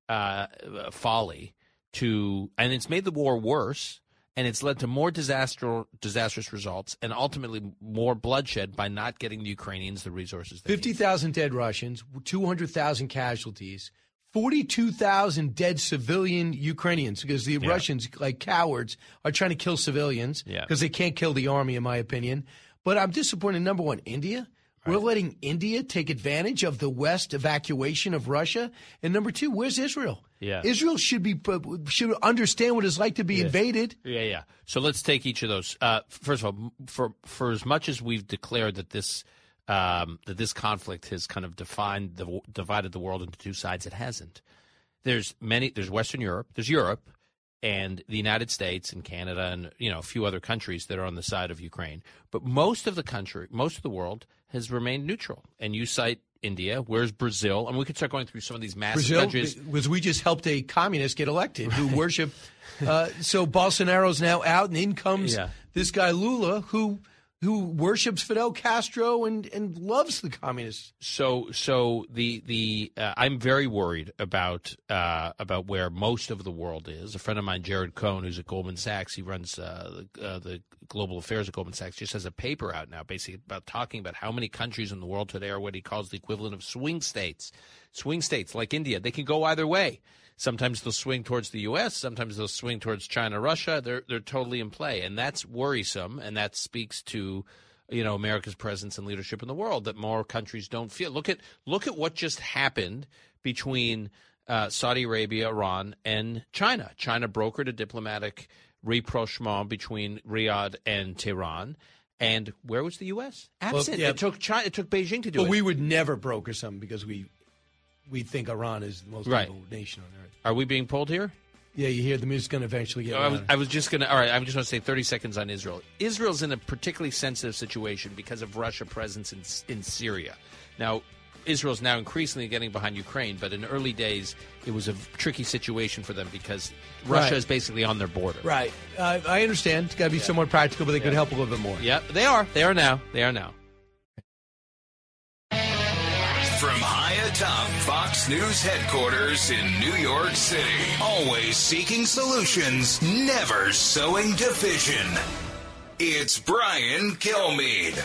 uh, folly to, and it's made the war worse, and it's led to more disaster, disastrous results and ultimately more bloodshed by not getting the Ukrainians the resources they fifty thousand dead Russians, two hundred thousand casualties, forty-two thousand dead civilian Ukrainians because the Yeah. Russians, like cowards, are trying to kill civilians Yeah. because they can't kill the army, in my opinion. But I'm disappointed, number one, India. We're letting India take advantage of the West evacuation of Russia. And number two, where's Israel? Yeah. Israel should be should understand what it's like to be Yeah. invaded. Yeah, yeah. So let's take each of those. Uh, first of all, for for as much as we've declared that this um, that this conflict has kind of defined the divided the world into two sides, it hasn't. There's many. There's Western Europe. There's Europe, and the United States and Canada, and you know a few other countries that are on the side of Ukraine. But most of the country, most of the world, has remained neutral. And you cite India. Where's Brazil? And we could start going through some of these massive Brazil countries. was we just helped a communist get elected who worship. Uh, so Bolsonaro's now out, and in comes Yeah. this guy Lula, who who worships Fidel Castro and, and loves the communists. So, so the the uh, I'm very worried about uh, about where most of the world is. A friend of mine, Jared Cohn, who's at Goldman Sachs, he runs uh, the, uh, the global affairs at Goldman Sachs, just has a paper out now, basically about talking about how many countries in the world today are what he calls the equivalent of swing states. Swing states like India, they can go either way. Sometimes they'll swing towards the U S. Sometimes they'll swing towards China, Russia. They're they're totally in play, and that's worrisome. And that speaks to, you know, America's presence and leadership in the world that more countries don't feel. Look at look at what just happened between uh, Saudi Arabia, Iran, and China. China brokered a diplomatic rapprochement between Riyadh and Tehran. And where was the U S? Absent. Well, yeah. It took China. It took Beijing to do But it. we would never broker something because we we think Iran is the most Right. evil nation on earth. Are we being pulled here? Yeah, you hear the music's going to eventually get I was, louder. I was just going to, all right, I just want to say thirty seconds on Israel. Israel's in a particularly sensitive situation because of Russia's presence in, in Syria. Now, Israel's now increasingly getting behind Ukraine, but in early days, it was a tricky situation for them because Russia Right. is basically on their border. Right. Uh, I understand. It's got to be somewhat practical, but they could help a little bit more. Yeah, they are. They are now. They are now. From high atop Fox News headquarters in New York City, always seeking solutions, never sowing division. It's Brian Kilmeade.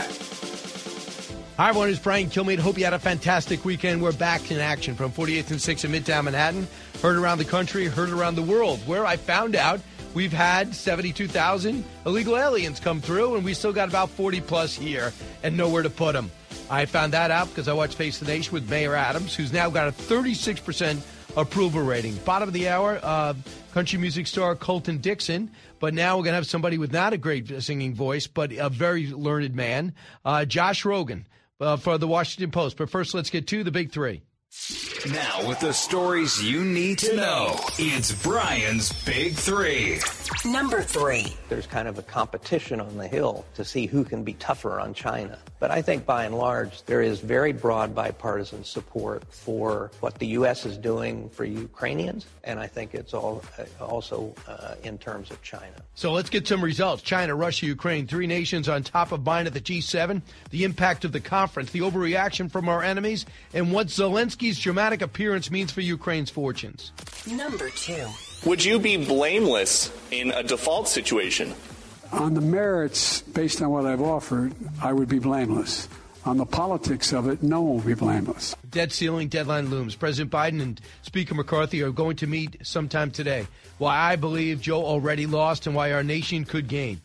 Hi, everyone. It's Brian Kilmeade. Hope you had a fantastic weekend. We're back in action from forty-eighth and sixth in Midtown Manhattan. Heard around the country, heard around the world, where I found out we've had seventy-two thousand illegal aliens come through, and we still got about forty plus here and nowhere to put them. I found that out because I watched Face the Nation with Mayor Adams, who's now got a thirty-six percent approval rating. Bottom of the hour, uh, country music star Colton Dixon. But now we're going to have somebody with not a great singing voice, but a very learned man, uh, Josh Rogan, uh, for the Washington Post. But first, let's get to the big three. Now, with the stories you need to know, it's Brian's Big Three. Number three. There's kind of a competition on the Hill to see who can be tougher on China. But I think by and large, there is very broad bipartisan support for what the U S is doing for Ukrainians. And I think it's all uh, also uh, in terms of China. So let's get some results. China, Russia, Ukraine, three nations on top of mind at the G seven. The impact of the conference, the overreaction from our enemies, and what Zelensky's dramatic appearance means for Ukraine's fortunes. Number two. Would you be blameless in a default situation? On the merits, based on what I've offered, I would be blameless. On the politics of it, no one will be blameless. Debt ceiling deadline looms. President Biden and Speaker McCarthy are going to meet sometime today. Why I believe Joe already lost and why our nation could gain.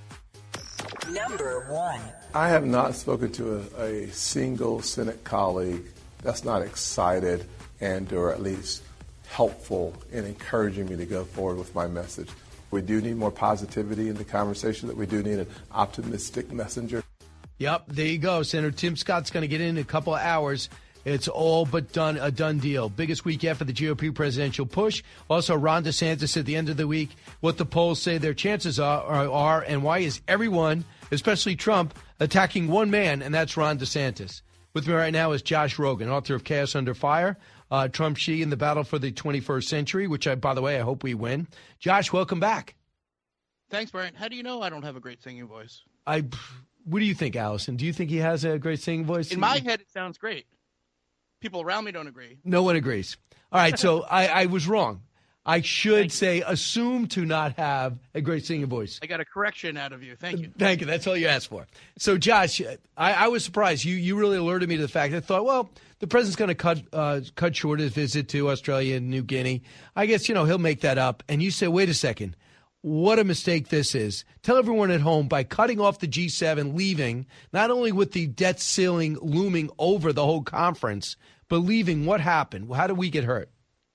Number one. I have not spoken to a, a single Senate colleague that's not excited and or at least helpful in encouraging me to go forward with my message. We do need more positivity in the conversation, that we do need an optimistic messenger. Yep, there you go. Senator Tim Scott's going to get in a couple of hours. It's all but done, a done deal. Biggest week yet for the G O P presidential push. Also, Ron DeSantis at the end of the week, what the polls say their chances are, are, are and why is everyone, especially Trump, attacking one man, and that's Ron DeSantis. With me right now is Josh Rogan, author of Chaos Under Fire, uh, Trump, Xi, in the battle for the twenty-first century, which, I, by the way, I hope we win. Josh, welcome back. Thanks, Brian. How do you know I don't have a great singing voice? I, what do you think, Allison? Do you think he has a great singing voice? In my head, it sounds great. people around me don't agree. No one agrees. All right, so I, I was wrong. I should say assume to not have a great singing voice. I got a correction out of you. Thank you. Thank you. That's all you asked for. So, Josh, I, I was surprised. You you really alerted me to the fact. I thought, well, the president's going to cut uh, cut short his visit to Australia and New Guinea. I guess, you know, he'll make that up. And you say, wait a second. What a mistake this is. Tell everyone at home, by cutting off the G seven, leaving, not only with the debt ceiling looming over the whole conference, but leaving, what happened? How did we get hurt?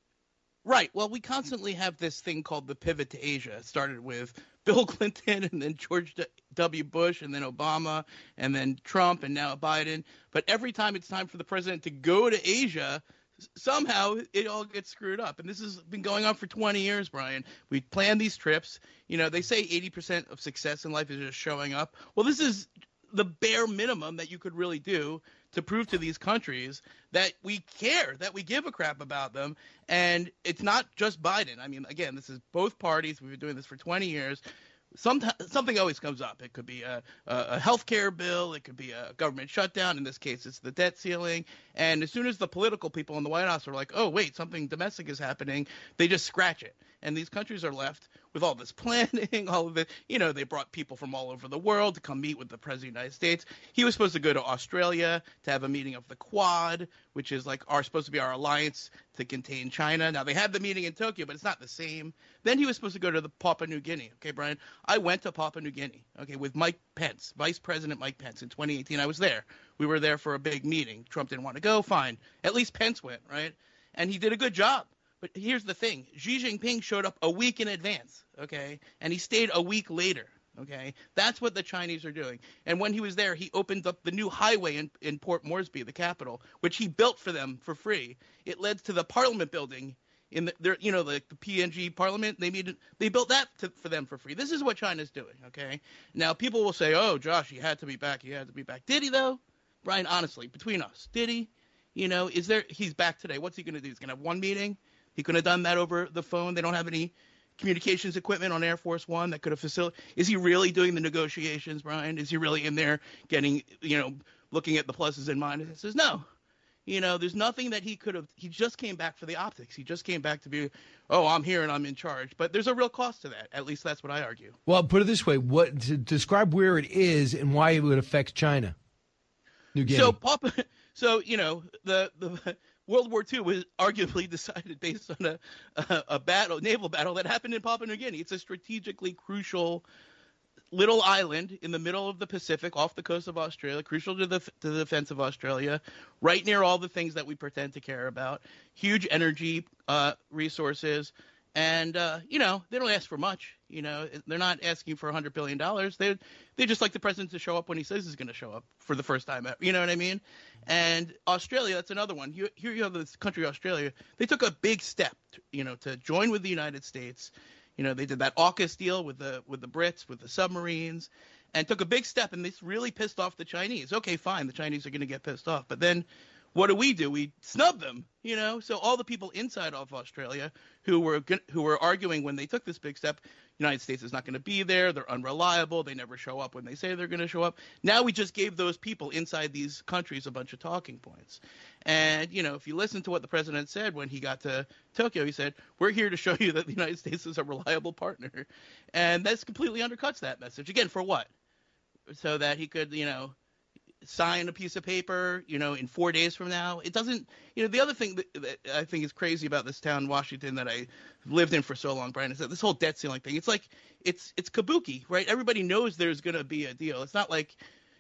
Right. Well, we constantly have this thing called the pivot to Asia. It started with Bill Clinton and then George W. Bush and then Obama and then Trump and now Biden. But every time it's time for the president to go to Asia, somehow it all gets screwed up. And this has been going on for twenty years, Brian. We plan these trips. You know, they say eighty percent of success in life is just showing up. Well, this is the bare minimum that you could really do to prove to these countries that we care, that we give a crap about them. And it's not just Biden. I mean, again, this is both parties. We've been doing this for twenty years. Sometimes something always comes up. It could be a, a, a health care bill. It could be a government shutdown. In this case, it's the debt ceiling. And as soon as the political people in the White House are like, oh, wait, something domestic is happening, they just scratch it. And these countries are left with all this planning, all of it. You know, they brought people from all over the world to come meet with the President of the United States. He was supposed to go to Australia to have a meeting of the Quad, which is like our supposed to be our alliance to contain China. Now, they had the meeting in Tokyo, but it's not the same. Then he was supposed to go to the Papua New Guinea. Okay, Brian, I went to Papua New Guinea, okay, with Mike Pence, Vice President Mike Pence in twenty eighteen. I was there. We were there for a big meeting. Trump didn't want to go. Fine. At least Pence went, right? And he did a good job. But here's the thing. Xi Jinping showed up a week in advance, okay, and he stayed a week later, okay? That's what the Chinese are doing. And when he was there, he opened up the new highway in, in Port Moresby, the capital, which he built for them for free. It led to the Parliament building in the, their, you know, the, the P N G Parliament. They made they built that to, for them for free. This is what China's doing, okay? Now, people will say, oh, Josh, he had to be back. He had to be back. Did he, though? Brian, honestly, between us, did he? You know, is there – he's back today. What's he going to do? He's going to have one meeting? He could have done that over the phone. They don't have any communications equipment on Air Force One that could have facilitated. Is he really doing the negotiations, Brian? Is he really in there getting, you know, looking at the pluses and minuses? He says, no. You know, there's nothing that he could have. He just came back for the optics. He just came back to be, oh, I'm here and I'm in charge. But there's a real cost to that. At least that's what I argue. Well, put it this way. What to describe where it is and why it would affect China. New Guinea. So, Papa, so you know, the the. World War Two was arguably decided based on a, a a battle, naval battle that happened in Papua New Guinea. It's a strategically crucial little island in the middle of the Pacific, off the coast of Australia, crucial to the to the defense of Australia, right near all the things that we pretend to care about. Huge energy uh, resources, and uh, you know they don't ask for much. You know they're not asking for a hundred billion dollars. They they just like the president to show up when he says he's going to show up for the first time ever. You know what I mean? And Australia, that's another one. You, here you have this country, Australia. They took a big step, to, you know, to join with the United States. You know, they did that AUKUS deal with the with the Brits, with the submarines, and took a big step. And this really pissed off the Chinese. Okay, fine, the Chinese are going to get pissed off. But then what do we do? We snub them, you know. So all the people inside of Australia who were who were arguing when they took this big step, United States is not going to be there. They're unreliable. They never show up when they say they're going to show up. Now we just gave those people inside these countries a bunch of talking points. And, you know, if you listen to what the president said when he got to Tokyo, he said, we're here to show you that the United States is a reliable partner. And that's completely undercuts that message. Again, for what? So that he could, you know, sign a piece of paper, you know, in four days from now. It doesn't, you know, the other thing that, that I think is crazy about this town, Washington, that I lived in for so long, Brian, is that this whole debt ceiling thing, it's like, it's it's kabuki, right? Everybody knows there's going to be a deal. It's not like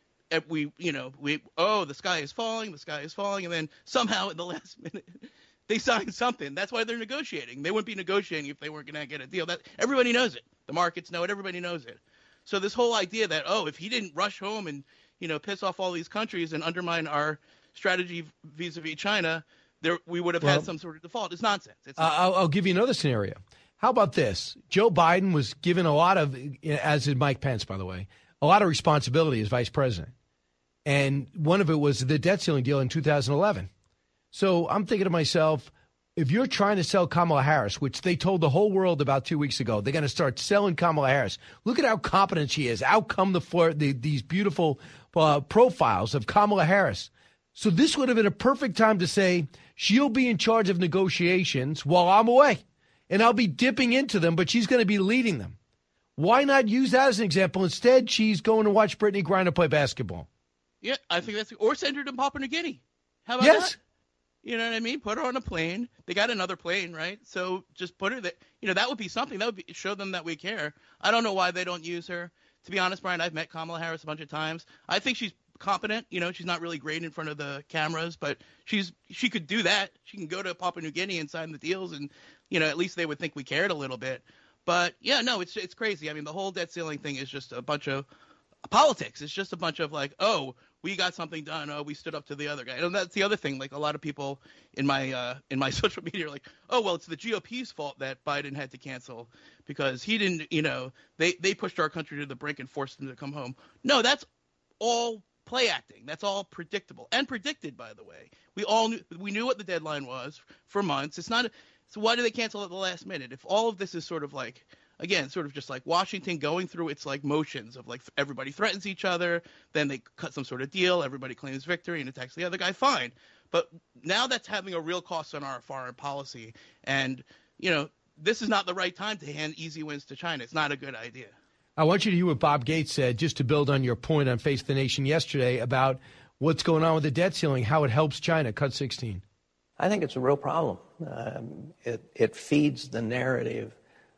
we, you know, we, oh, the sky is falling, the sky is falling, and then somehow in the last minute they sign something. That's why they're negotiating. They wouldn't be negotiating if they weren't going to get a deal. That everybody knows it. The markets know it. Everybody knows it. So this whole idea that, oh, if he didn't rush home and, you know, piss off all these countries and undermine our strategy vis-a-vis China, there we would have well, had some sort of default. It's nonsense. It's uh, I'll, I'll give you another scenario. How about this? Joe Biden was given a lot of, as did Mike Pence, by the way, a lot of responsibility as vice president. And one of it was the debt ceiling deal in two thousand eleven. So I'm thinking to myself, if you're trying to sell Kamala Harris, which they told the whole world about two weeks ago, they're going to start selling Kamala Harris. Look at how competent she is. Out come the, floor, the these beautiful uh, profiles of Kamala Harris. So this would have been a perfect time to say she'll be in charge of negotiations while I'm away, and I'll be dipping into them, but she's going to be leading them. Why not use that as an example? Instead, she's going to watch Brittany Griner play basketball. Yeah, I think that's – or send her to Papua New Guinea. How about yes. that? You know what I mean? Put her on a plane. They got another plane, right? So just put her there. You know, that would be something. That would be, show them that we care. I don't know why they don't use her. To be honest, Brian, I've met Kamala Harris a bunch of times. I think she's competent. You know, she's not really great in front of the cameras, but she's she could do that. She can go to Papua New Guinea and sign the deals, and, you know, at least they would think we cared a little bit. But, yeah, no, it's it's crazy. I mean, the whole debt ceiling thing is just a bunch of politics. It's just a bunch of like, oh, we got something done. Oh, we stood up to the other guy. And that's the other thing. Like, a lot of people in my uh, in my social media are like, oh, well, it's the G O P's fault that Biden had to cancel because he didn't, you know, they, they pushed our country to the brink and forced him to come home. No, that's all play acting. That's all predictable and predicted, by the way. We all knew, we knew what the deadline was for months. It's not – so why do they cancel at the last minute? If all of this is sort of like – again, sort of just like Washington going through its like motions of like everybody threatens each other, then they cut some sort of deal, everybody claims victory and attacks the other guy, fine. But now that's having a real cost on our foreign policy. And, you know, this is not the right time to hand easy wins to China. It's not a good idea. I want you to hear what Bob Gates said, just to build on your point on Face the Nation yesterday about what's going on with the debt ceiling, how it helps China. Cut sixteen. I think it's a real problem. Um, it, it feeds the narrative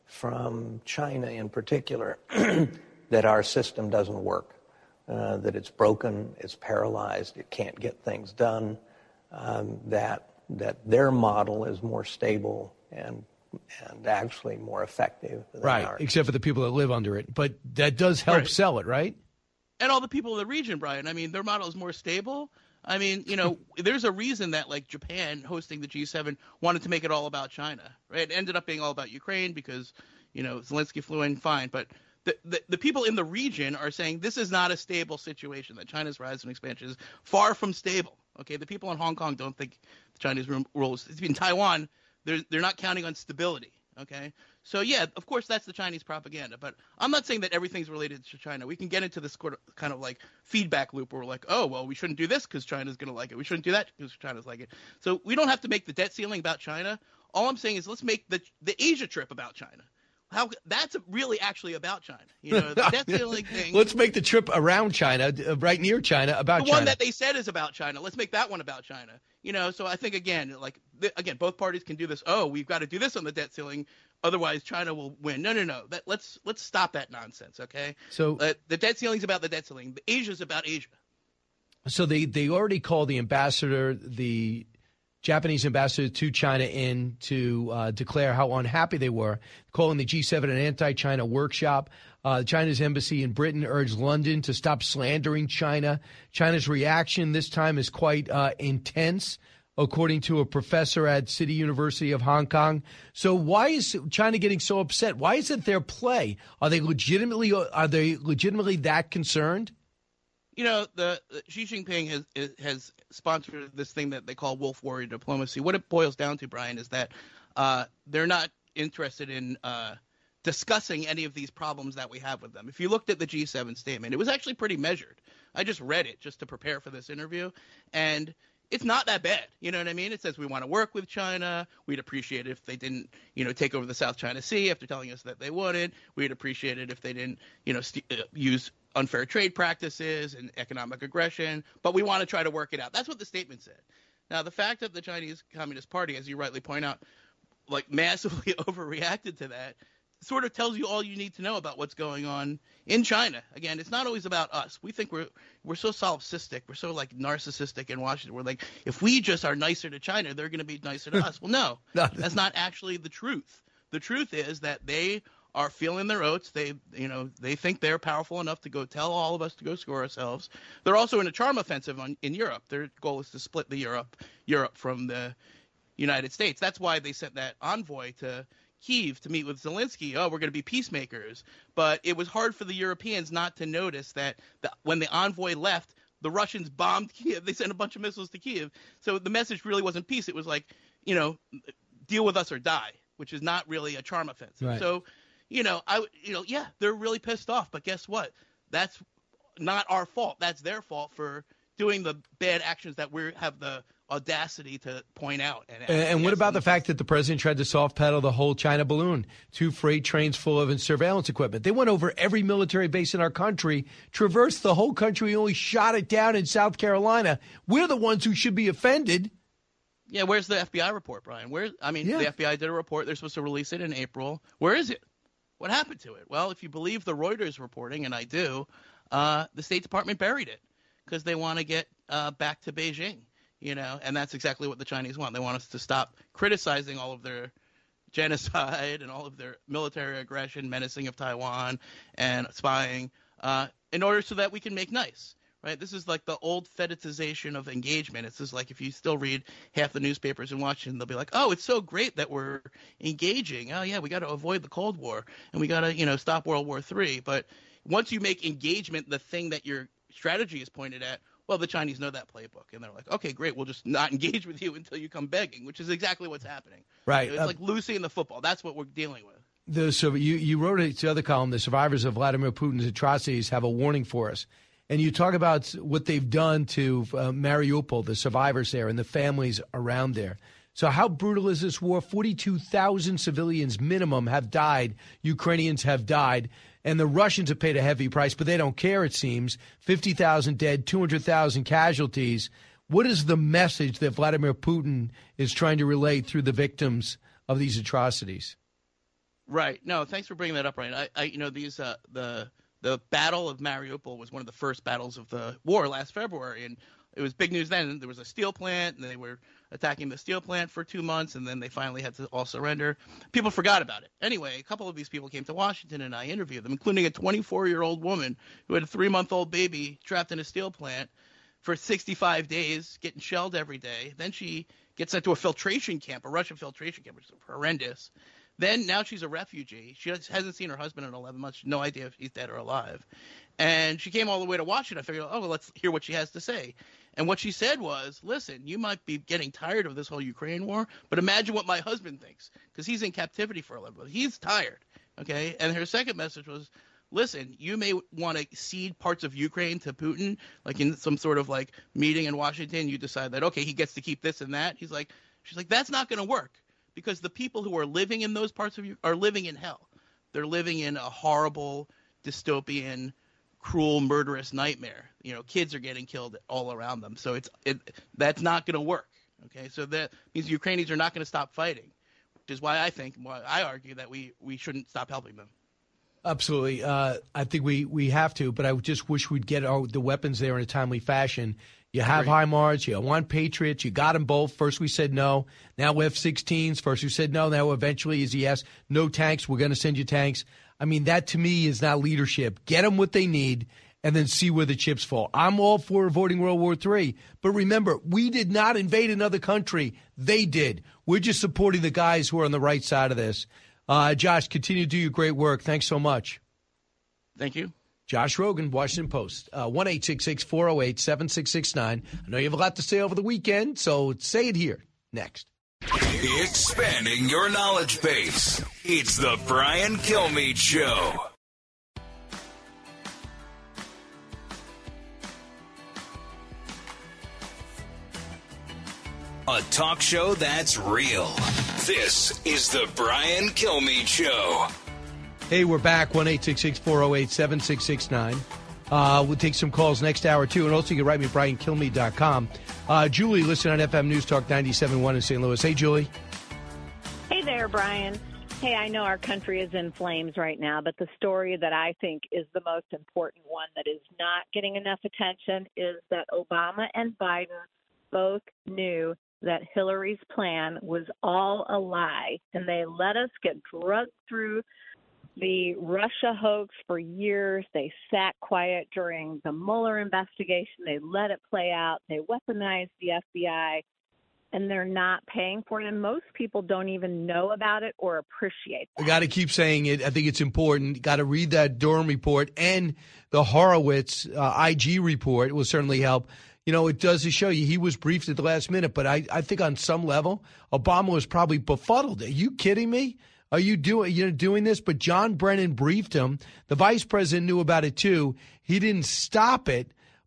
from China in particular, that our system doesn't work, uh, that it's broken, it's paralyzed, it can't get things done, um, that that their model is more stable and and actually more effective than right, ours. Except for the people that live under it. But that does help right. sell it, right? And all the people in the region, Brian. I mean, their model is more stable. I mean, you know, there's a reason that, like, Japan hosting the G seven wanted to make it all about China, right? It ended up being all about Ukraine because, you know, Zelensky flew in, fine. But the, the, the people in the region are saying this is not a stable situation, that China's rise and expansion is far from stable, okay? The people in Hong Kong don't think the Chinese rules. In Taiwan, they're, they're not counting on stability, okay? So, yeah, of course, that's the Chinese propaganda. But I'm not saying that everything's related to China. We can get into this kind of like feedback loop where we're like, oh, well, we shouldn't do this because China's going to like it. We shouldn't do that because China's like it. So we don't have to make the debt ceiling about China. All I'm saying is let's make the the Asia trip about China. How that's really actually about China. You know, the debt ceiling thing. Let's make the trip around China, uh, right near China, about the China. one that they said is about China. Let's make that one about China. You know, so I think, again, like, th- again, both parties can do this. Oh, we've got to do this on the debt ceiling. Otherwise, China will win. No, no, no. That, let's let's stop that nonsense, okay? So uh, the debt ceiling is about the debt ceiling. Asia's about Asia. So they, they already called the ambassador, the Japanese ambassador to China in to uh, declare how unhappy they were, calling the G seven an anti-China workshop. Uh, China's embassy in Britain urged London to stop slandering China. China's reaction this time is quite uh, intense, according to a professor at City University of Hong Kong. So why is China getting so upset? Why is it their play? Are they legitimately are they legitimately that concerned? You know, the, the Xi Jinping has has sponsored this thing that they call wolf warrior diplomacy. What it boils down to, Brian, is that uh, they're not interested in uh, discussing any of these problems that we have with them. If you looked at the G seven statement, it was actually pretty measured. I just read it just to prepare for this interview, and it's not that bad. You know what I mean? It says we want to work with China. We'd appreciate it if they didn't, you know, take over the South China Sea after telling us that they wouldn't. We'd appreciate it if they didn't, you know, st- uh, use unfair trade practices and economic aggression. But we want to try to work it out. That's what the statement said. Now, the fact that the Chinese Communist Party, as you rightly point out, like massively overreacted to that sort of tells you all you need to know about what's going on in China. Again, it's not always about us. We think we're we're so solipsistic. We're so like narcissistic in Washington. We're like, if we just are nicer to China, they're going to be nicer to us. Well, no, no, that's not actually the truth. The truth is that they are feeling their oats. They, you know, they think they're powerful enough to go tell all of us to go screw ourselves. They're also in a charm offensive on, in Europe. Their goal is to split the Europe Europe from the United States. That's why they sent that envoy to Kyiv to meet with Zelensky. Oh, we're going to be peacemakers. But it was hard for the Europeans not to notice that the, when the envoy left, the Russians bombed Kyiv. They sent a bunch of missiles to Kyiv. So the message really wasn't peace. It was like, you know, deal with us or die, which is not really a charm offensive. Right. So, you know, I, you know, yeah, they're really pissed off. But guess what? That's not our fault. That's their fault for doing the bad actions that we have the audacity to point out. And, and, and what about the fact that the president tried to soft pedal the whole China balloon? Two freight trains full of surveillance equipment. They went over every military base in our country, traversed the whole country, only shot it down in South Carolina. We're the ones who should be offended. Yeah, where's the F B I report, Brian? Where? I mean, yeah. The F B I did a report. They're supposed to release it in April. Where is it? What happened to it? Well, if you believe the Reuters reporting, and I do, uh, the State Department buried it because they want to get uh, back to Beijing. You know, and that's exactly what the Chinese want. They want us to stop criticizing all of their genocide and all of their military aggression, menacing of Taiwan, and spying, uh, in order so that we can make nice, right? This is like the old fetishization of engagement. It's just like if you still read half the newspapers in Washington, they'll be like, oh, it's so great that we're engaging. Oh, yeah, we got to avoid the Cold War, and we got to, you know, stop World War Three. But once you make engagement the thing that your strategy is pointed at, well, the Chinese know that playbook, and they're like, okay, great, we'll just not engage with you until you come begging, which is exactly what's happening. Right. It's uh, like Lucy in the football. That's what we're dealing with. The, so you, you wrote it to the other column, the survivors of Vladimir Putin's atrocities have a warning for us. And you talk about what they've done to uh, Mariupol, the survivors there, and the families around there. So how brutal is this war? forty-two thousand civilians minimum have died. Ukrainians have died. And the Russians have paid a heavy price, but they don't care, it seems. fifty thousand dead, two hundred thousand casualties. What is the message that Vladimir Putin is trying to relay through the victims of these atrocities? Right. No, thanks for bringing that up, Ryan. I, I you know, these uh, the the Battle of Mariupol was one of the first battles of the war last February, and it was big news then. There was a steel plant, and they were attacking the steel plant for two months, and then they finally had to all surrender. People forgot about it. Anyway, a couple of these people came to Washington, and I interviewed them, including a twenty-four-year-old woman who had a three-month-old baby trapped in a steel plant for sixty-five days, getting shelled every day. Then she gets sent to a filtration camp, a Russian filtration camp, which is horrendous. Then now she's a refugee. She hasn't seen her husband in eleven months. No idea if he's dead or alive. And she came all the way to Washington. I figured, oh, well, let's hear what she has to say. And what she said was, listen, you might be getting tired of this whole Ukraine war, but imagine what my husband thinks, because he's in captivity for eleven months. He's tired, okay? And her second message was, listen, you may want to cede parts of Ukraine to Putin, like in some sort of like meeting in Washington. You decide that, okay, he gets to keep this and that. He's like, she's like, that's not going to work, because the people who are living in those parts of you are living in hell. They're living in a horrible, dystopian, cruel, murderous nightmare. You know, kids are getting killed all around them. So it's it that's not going to work. Okay, so that means the Ukrainians are not going to stop fighting, which is why I think, why I argue that we we shouldn't stop helping them. Absolutely. Uh, I think we, we have to, but I just wish we'd get our, the weapons there in a timely fashion. You have HIMARS, you want Patriots, you got them both. First we said no, now we have sixteens. First we said no, now eventually is yes. No tanks, we're going to send you tanks. I mean, that to me is not leadership. Get them what they need and then see where the chips fall. I'm all for avoiding World War Three, but remember, we did not invade another country. They did. We're just supporting the guys who are on the right side of this. Uh, Josh, continue to do your great work. Thanks so much. Thank you. Josh Rogan, Washington Post, uh, one eight six six, four oh eight, seven six six nine. I know you have a lot to say over the weekend, so say it here. Next. Expanding your knowledge base. It's the Brian Kilmeade Show. A talk show that's real. This is the Brian Kilmeade Show. Hey, we're back, one eight six six, four oh eight, seven six six nine. Uh, we'll take some calls next hour, too. And also, you can write me at brian kilmeade dot com. Uh, Julie, listen on F M News Talk ninety-seven point one in Saint Louis. Hey, Julie. Hey there, Brian. Hey, I know our country is in flames right now, but the story that I think is the most important one that is not getting enough attention is that Obama and Biden both knew that Hillary's plan was all a lie, and they let us get drugged through the Russia hoax for years. They sat quiet during the Mueller investigation. They let it play out. They weaponized the F B I, and they're not paying for it. And most people don't even know about it or appreciate that. I got to keep saying it. I think it's important. Got to read that Durham report and the Horowitz uh, I G report. It will certainly help. You know, it does show you he was briefed at the last minute, but I, I think on some level, Obama was probably befuddled. Are you kidding me? Are you doing you know, doing this? But John Brennan briefed him. The vice president knew about it, too. He didn't stop it,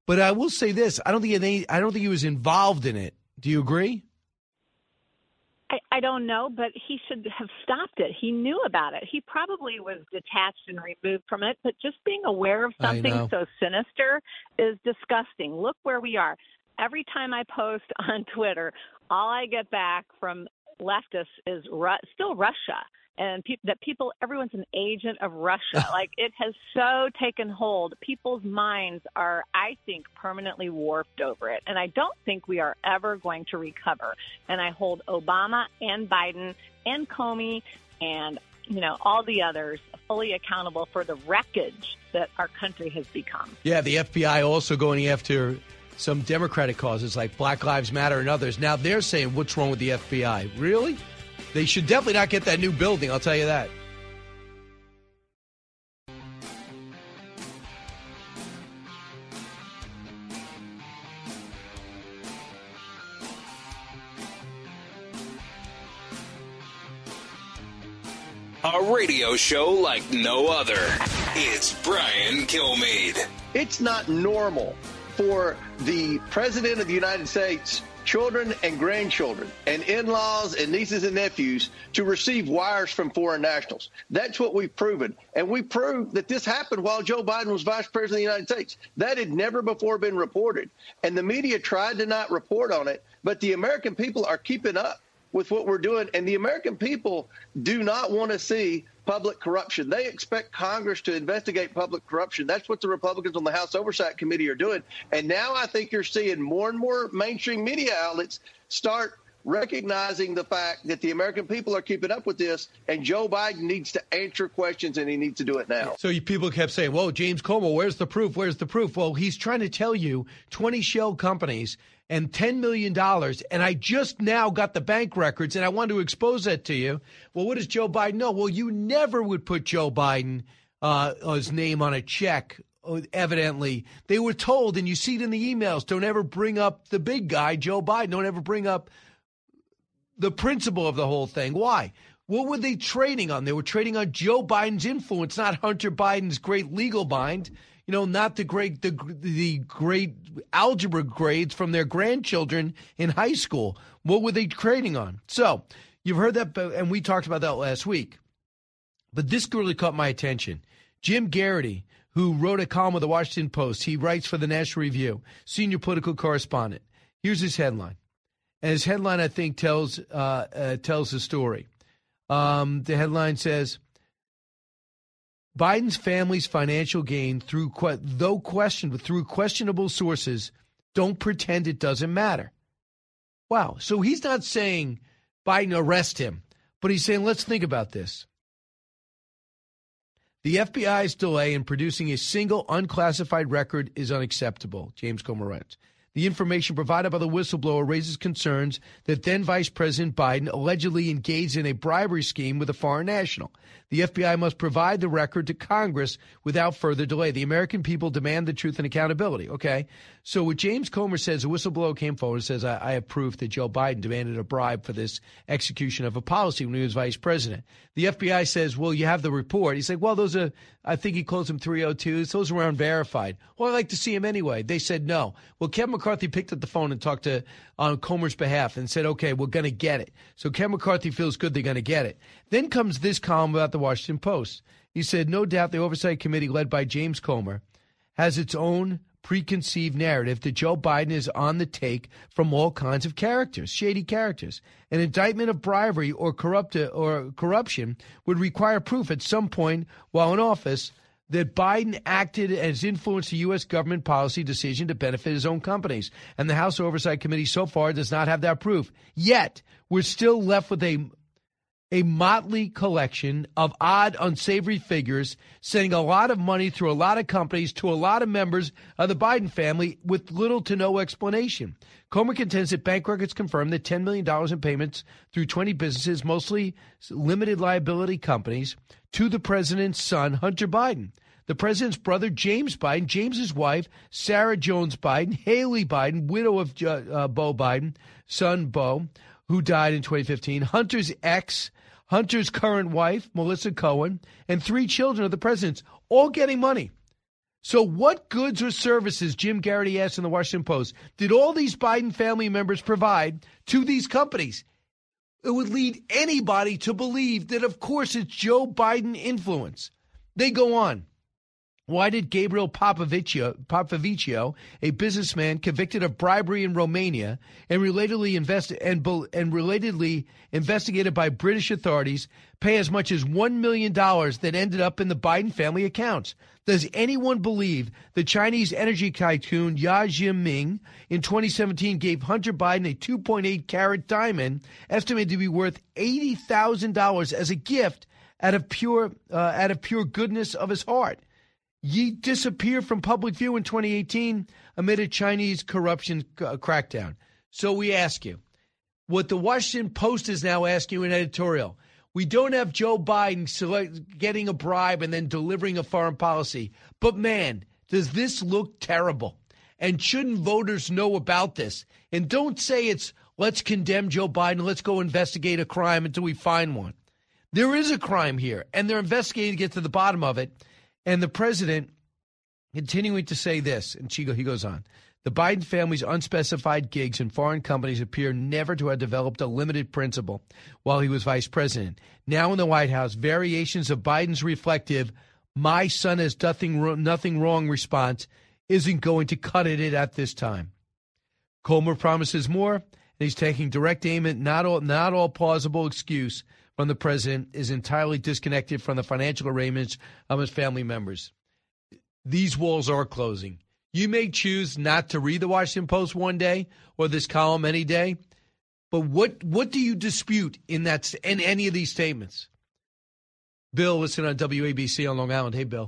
But I will say this: I don't think any, I don't think he was involved in it. Do you agree? I, I don't know, but he should have stopped it. He knew about it. He probably was detached and removed from it, but just being aware of something so sinister is disgusting. Look where we are. Every time I post on Twitter, all I get back from leftists is Ru- still Russia. And pe- that people, everyone's an agent of Russia. Like, it has so taken hold. People's minds are, I think, permanently warped over it. And I don't think we are ever going to recover. And I hold Obama and Biden and Comey and, you know, all the others fully accountable for the wreckage that our country has become. Yeah, the F B I also going after some Democratic causes like Black Lives Matter and others. Now they're saying, what's wrong with the F B I? Really? They should definitely not get that new building, I'll tell you that. A radio show like no other. It's Brian Kilmeade. It's not normal for the President of the United States, children and grandchildren, and in-laws and nieces and nephews to receive wires from foreign nationals. That's what we've proven. And we proved that this happened while Joe Biden was vice president of the United States. That had never before been reported. And the media tried to not report on it, but the American people are keeping up with what we're doing. And the American people do not want to see public corruption. They expect Congress to investigate public corruption. That's what the Republicans on the House Oversight Committee are doing. And now I think you're seeing more and more mainstream media outlets start recognizing the fact that the American people are keeping up with this, and Joe Biden needs to answer questions, and he needs to do it now. So you, people kept saying, whoa, James Comer, where's the proof? Where's the proof? Well, he's trying to tell you twenty shell companies and ten million dollars, and I just now got the bank records, and I want to expose that to you. Well, what does Joe Biden know? Well, you never would put Joe Biden, uh, his name on a check, evidently. They were told, and you see it in the emails, don't ever bring up the big guy, Joe Biden. Don't ever bring up the principle of the whole thing. Why? What were they trading on? They were trading on Joe Biden's influence, not Hunter Biden's great legal mind. You know, not the great the the great algebra grades from their grandchildren in high school. What were they trading on? So you've heard that, and we talked about that last week. But this really caught my attention. Jim Garrity, who wrote a column with the Washington Post, he writes for the National Review, senior political correspondent. Here's his headline. And his headline, I think, tells uh, uh, tells the story. Um, the headline says, Biden's family's financial gain, through though questioned through questionable sources, don't pretend it doesn't matter. Wow. So he's not saying Biden arrest him, but he's saying, let's think about this. The F B I's delay in producing a single unclassified record is unacceptable, James Comer writes. The information provided by the whistleblower raises concerns that then Vice President Biden allegedly engaged in a bribery scheme with a foreign national. The F B I must provide the record to Congress without further delay. The American people demand the truth and accountability. Okay, so what James Comer says, a whistleblower came forward and says, I, I have proof that Joe Biden demanded a bribe for this execution of a policy when he was vice president. The F B I says, well, you have the report. He's like, well, those are, I think he calls them three oh twos. Those were unverified. Well, I'd like to see him anyway. They said no. Well, Kevin McCarthy picked up the phone and talked to on Comer's behalf and said, okay, we're going to get it. So Kevin McCarthy feels good they're going to get it. Then comes this column about the Washington Post. He said, no doubt the Oversight Committee led by James Comer has its own preconceived narrative that Joe Biden is on the take from all kinds of characters, shady characters. An indictment of bribery or corrupt or corruption would require proof at some point while in office that Biden acted as influenced the U S government policy decision to benefit his own companies. And the House Oversight Committee so far does not have that proof. Yet, we're still left with a a motley collection of odd, unsavory figures sending a lot of money through a lot of companies to a lot of members of the Biden family with little to no explanation. Comer contends that bank records confirm that ten million dollars in payments through twenty businesses, mostly limited liability companies, to the president's son, Hunter Biden. The president's brother, James Biden, James's wife, Sarah Jones Biden, Haley Biden, widow of uh, Beau Biden, son Beau, who died in twenty fifteen, Hunter's ex, Hunter's current wife, Melissa Cohen, and three children of the president's, all getting money. So what goods or services, Jim Garrity asked in the Washington Post, did all these Biden family members provide to these companies? It would lead anybody to believe that, of course, it's Joe Biden influence. They go on. Why did Gabriel Popovicchio, Popovicchio, a businessman convicted of bribery in Romania and relatedly invest, and, and relatedly investigated by British authorities, pay as much as one million dollars that ended up in the Biden family accounts? Does anyone believe the Chinese energy tycoon Ya Jiming in twenty seventeen gave Hunter Biden a two point eight carat diamond estimated to be worth eighty thousand dollars as a gift out of pure uh, out of pure goodness of his heart? Ye disappeared from public view in twenty eighteen amid a Chinese corruption uh, crackdown. So we ask you, what the Washington Post is now asking you in editorial, we don't have Joe Biden select, getting a bribe and then delivering a foreign policy. But, man, does this look terrible? And shouldn't voters know about this? And don't say it's let's condemn Joe Biden, let's go investigate a crime until we find one. There is a crime here, and they're investigating to get to the bottom of it. And the president continuing to say this, and she, he goes on, the Biden family's unspecified gigs in foreign companies appear never to have developed a limited principle while he was vice president. Now in the White House, variations of Biden's reflective, my son has nothing, nothing wrong response isn't going to cut it at this time. Comer promises more, and he's taking direct aim at not all, not all plausible excuse from the president is entirely disconnected from the financial arrangements of his family members. These walls are closing. You may choose not to read the Washington Post one day or this column any day, but what what do you dispute in that in any of these statements? Bill, listen on W A B C on Long Island. Hey, Bill.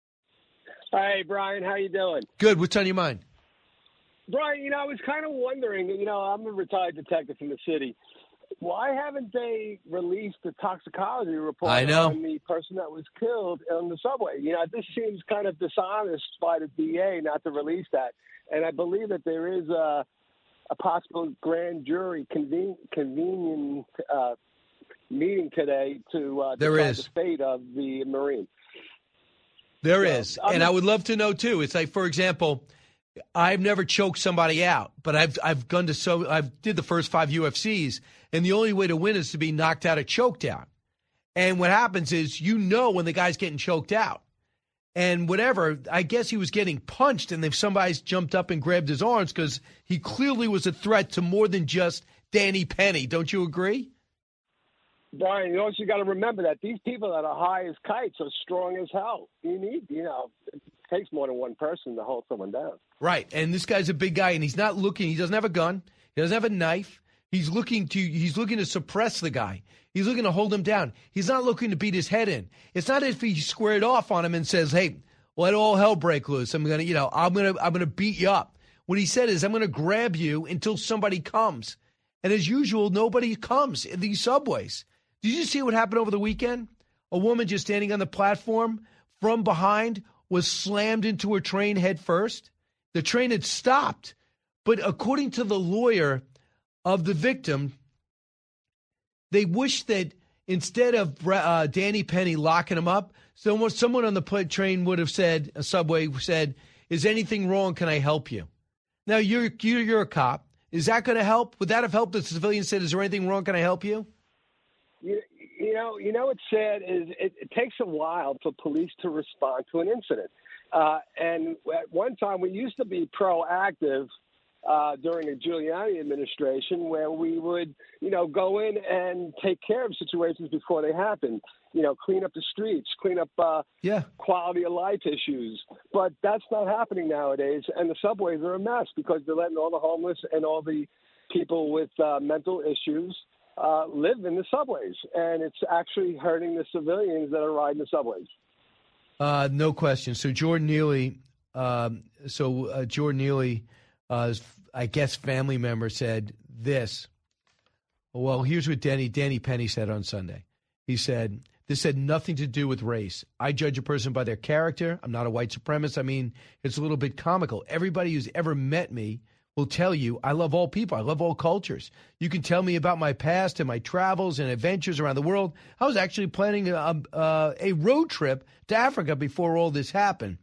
Hey, Brian, how you doing? Good. What's on your mind? Brian, you know, I was kind of wondering, you know, I'm a retired detective from the city. Why haven't they released the toxicology report I know. on the person that was killed on the subway? You know, this seems kind of dishonest by the D A not to release that. And I believe that there is a, a possible grand jury conven- convening uh, meeting today to uh, There decide is. the fate of the Marine. There So, is. I'm And just- I would love to know, too. It's like, for example, I've never choked somebody out, but I've I've gone to so I did the first five U F Cs, and the only way to win is to be knocked out or choked out. And what happens is, you know, when the guy's getting choked out, and whatever. I guess he was getting punched, and if somebody's jumped up and grabbed his arms because he clearly was a threat to more than just Danny Penny. Don't you agree? Brian, you also got to remember that these people that are high as kites are strong as hell. You need, you know, it takes more than one person to hold someone down. Right, and this guy's a big guy, and he's not looking. He doesn't have a gun. He doesn't have a knife. He's looking to. He's looking to suppress the guy. He's looking to hold him down. He's not looking to beat his head in. It's not as if he squared off on him and says, "Hey, let all hell break loose. I'm gonna, you know, I'm gonna, I'm gonna beat you up." What he said is, "I'm gonna grab you until somebody comes." And as usual, nobody comes in these subways. Did you see what happened over the weekend? A woman just standing on the platform from behind was slammed into a train head first. The train had stopped, but according to the lawyer of the victim, they wish that instead of uh, Danny Penny locking him up, someone, someone on the train would have said, a subway said, "Is anything wrong? Can I help you?" Now, you're, you're, you're a cop. Is that going to help? Would that have helped if the civilian said, "Is there anything wrong? Can I help you?" You, you know, you know what's sad is it, it takes a while for police to respond to an incident. Uh, and at one time, we used to be proactive uh, during the Giuliani administration, where we would, you know, go in and take care of situations before they happen. You know, clean up the streets, clean up uh, yeah. quality of life issues. But that's not happening nowadays, and the subways are a mess because they're letting all the homeless and all the people with uh, mental issues Uh, live in the subways, and it's actually hurting the civilians that are riding the subways. Uh, no question. So Jordan Neely, um, so uh, Jordan Neely, uh, I guess family member said this. Well, here's what Danny Danny Penny said on Sunday. He said, "This had nothing to do with race. I judge a person by their character. I'm not a white supremacist. I mean, it's a little bit comical. Everybody who's ever met me will tell you I love all people. I love all cultures. You can tell me about my past and my travels and adventures around the world. I was actually planning a, a, a road trip to Africa before all this happened."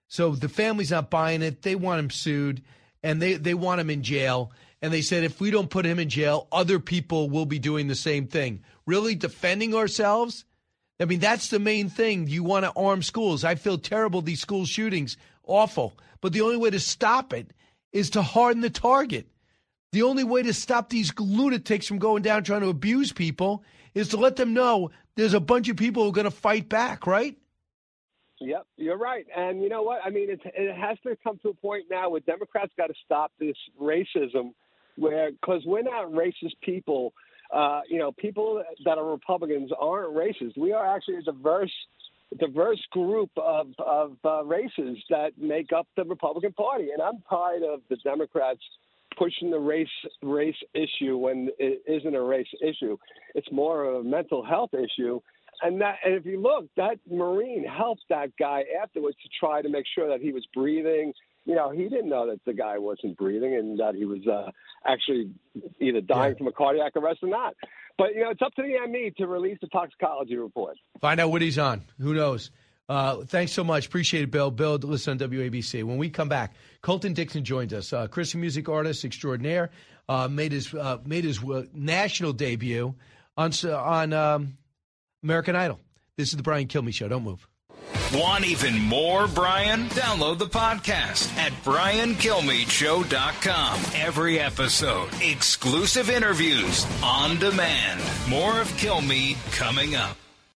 So the family's not buying it. They want him sued, and they, they want him in jail. And they said, if we don't put him in jail, other people will be doing the same thing. Really defending ourselves? I mean, that's the main thing. You want to arm schools. I feel terrible, these school shootings. Awful. But the only way to stop it is to harden the target. The only way to stop these lunatics from going down trying to abuse people is to let them know there's a bunch of people who are going to fight back, right? Yep, you're right. And you know what? I mean, it, it has to come to a point now where Democrats got to stop this racism, where because we're not racist people. Uh, you know, people that are Republicans aren't racist. We are actually a diverse, diverse group of, of uh, races that make up the Republican Party. And I'm tired of the Democrats pushing the race race issue when it isn't a race issue. It's more of a mental health issue. And that, and if you look, that Marine helped that guy afterwards to try to make sure that he was breathing. You know, he didn't know that the guy wasn't breathing and that he was uh, actually either dying yeah. from a cardiac arrest or not. But, you know, it's up to the M E to release the toxicology report. Find out what he's on. Who knows? Uh, thanks so much. Appreciate it, Bill. Bill, listen on W A B C. When we come back, Colton Dixon joins us, uh, Christian music artist extraordinaire, uh, made his uh, made his uh, national debut on on um, American Idol. This is the Brian Kilmeade Show. Don't move. Want even more Brian? Download the podcast at brian kilmeade show dot com. Every episode, exclusive interviews on demand. More of Kilmeade coming up.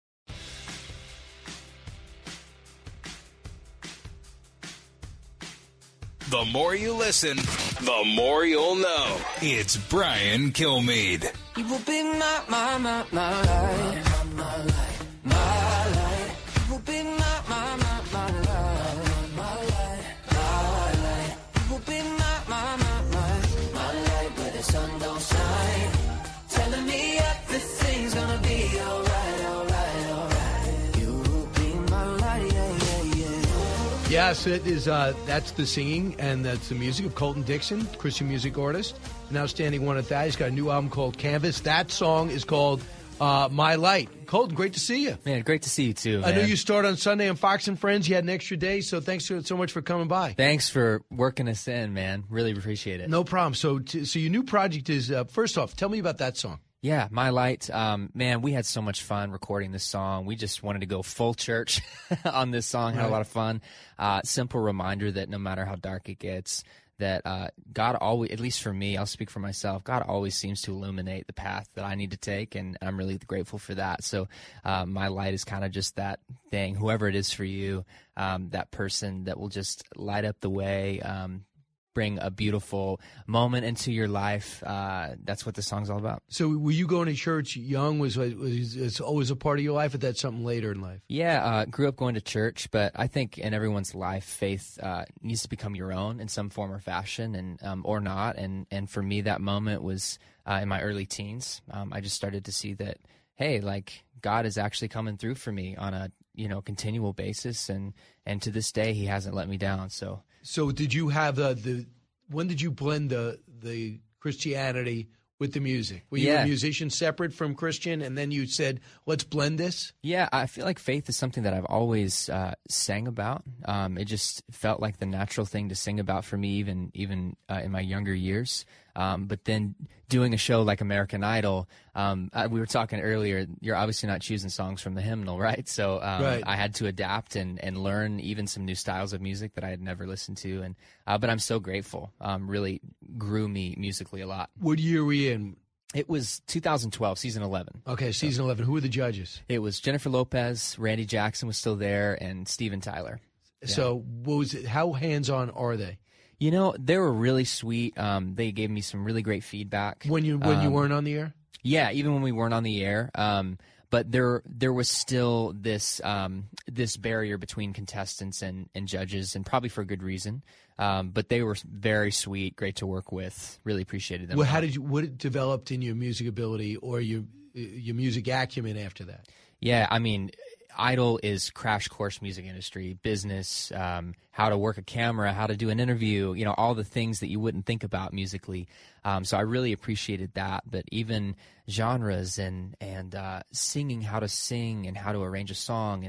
The more you listen, the more you'll know. It's Brian Kilmeade. You will be my, my, my, my life, my life, my life. You will be my, my, my, my life, my life, my life. You will be my, my, my, my, my life where the sun don't shine. Telling me everything's gonna be alright, alright, alright. You will be my light, yeah, yeah, yeah. Yes, it is. Uh, that's the singing, and that's the music of Colton Dixon, Christian music artist, an outstanding one at that. He's got a new album called Canvas. That song is called uh, My Light. Colton, great to see you. Man, great to see you too, man. I know you start on Sunday on Fox and Friends. You had an extra day, so thanks so much for coming by. Thanks for working us in, man. Really appreciate it. No problem. So, t- so your new project is, uh, first off, tell me about that song. Yeah, My Light. Um, man, we had so much fun recording this song. We just wanted to go full church on this song. Had right. a lot of fun. Uh, simple reminder that no matter how dark it gets, that uh, God always, at least for me, I'll speak for myself, God always seems to illuminate the path that I need to take, and I'm really grateful for that. So uh, My Light is kind of just that thing, whoever it is for you, um, that person that will just light up the way, um, bring a beautiful moment into your life. Uh, that's what the song's all about. So were you going to church young? Was, was it always a part of your life, or that's something later in life? Yeah, uh, grew up going to church, but I think in everyone's life, faith uh, needs to become your own in some form or fashion, and um, or not. And, and for me, that moment was uh, in my early teens. Um, I just started to see that, hey, like God is actually coming through for me on a you know continual basis, and, and to this day, He hasn't let me down. So. So did you have the, the when did you blend the the Christianity with the music? Were you yeah. a musician separate from Christian, and then you said, let's blend this? Yeah, I feel like faith is something that I've always uh, sang about. Um, it just felt like the natural thing to sing about for me, even even uh, in my younger years. Um, but then doing a show like American Idol, um, I, we were talking earlier, you're obviously not choosing songs from the hymnal, right? So um, right. I had to adapt and, and learn even some new styles of music that I had never listened to. And uh, but I'm so grateful. Um, really grew me musically a lot. What year were you in? It was two thousand twelve, season eleven. Okay, season eleven. Who were the judges? It was Jennifer Lopez, Randy Jackson was still there, and Steven Tyler. Yeah. So what was it? How hands-on are they? You know, they were really sweet. Um, they gave me some really great feedback. When you when um, you weren't on the air? Yeah, even when we weren't on the air. Um, but there there was still this um, this barrier between contestants and, and judges, and probably for good reason. Um, but they were very sweet, great to work with. Really appreciated them. Well, how did you? What developed in your music ability or your your music acumen after that? Yeah, I mean, Idol is crash course music industry, business, um, how to work a camera, how to do an interview, you know, all the things that you wouldn't think about musically. Um, so I really appreciated that. But even genres and and uh, singing, how to sing and how to arrange a song and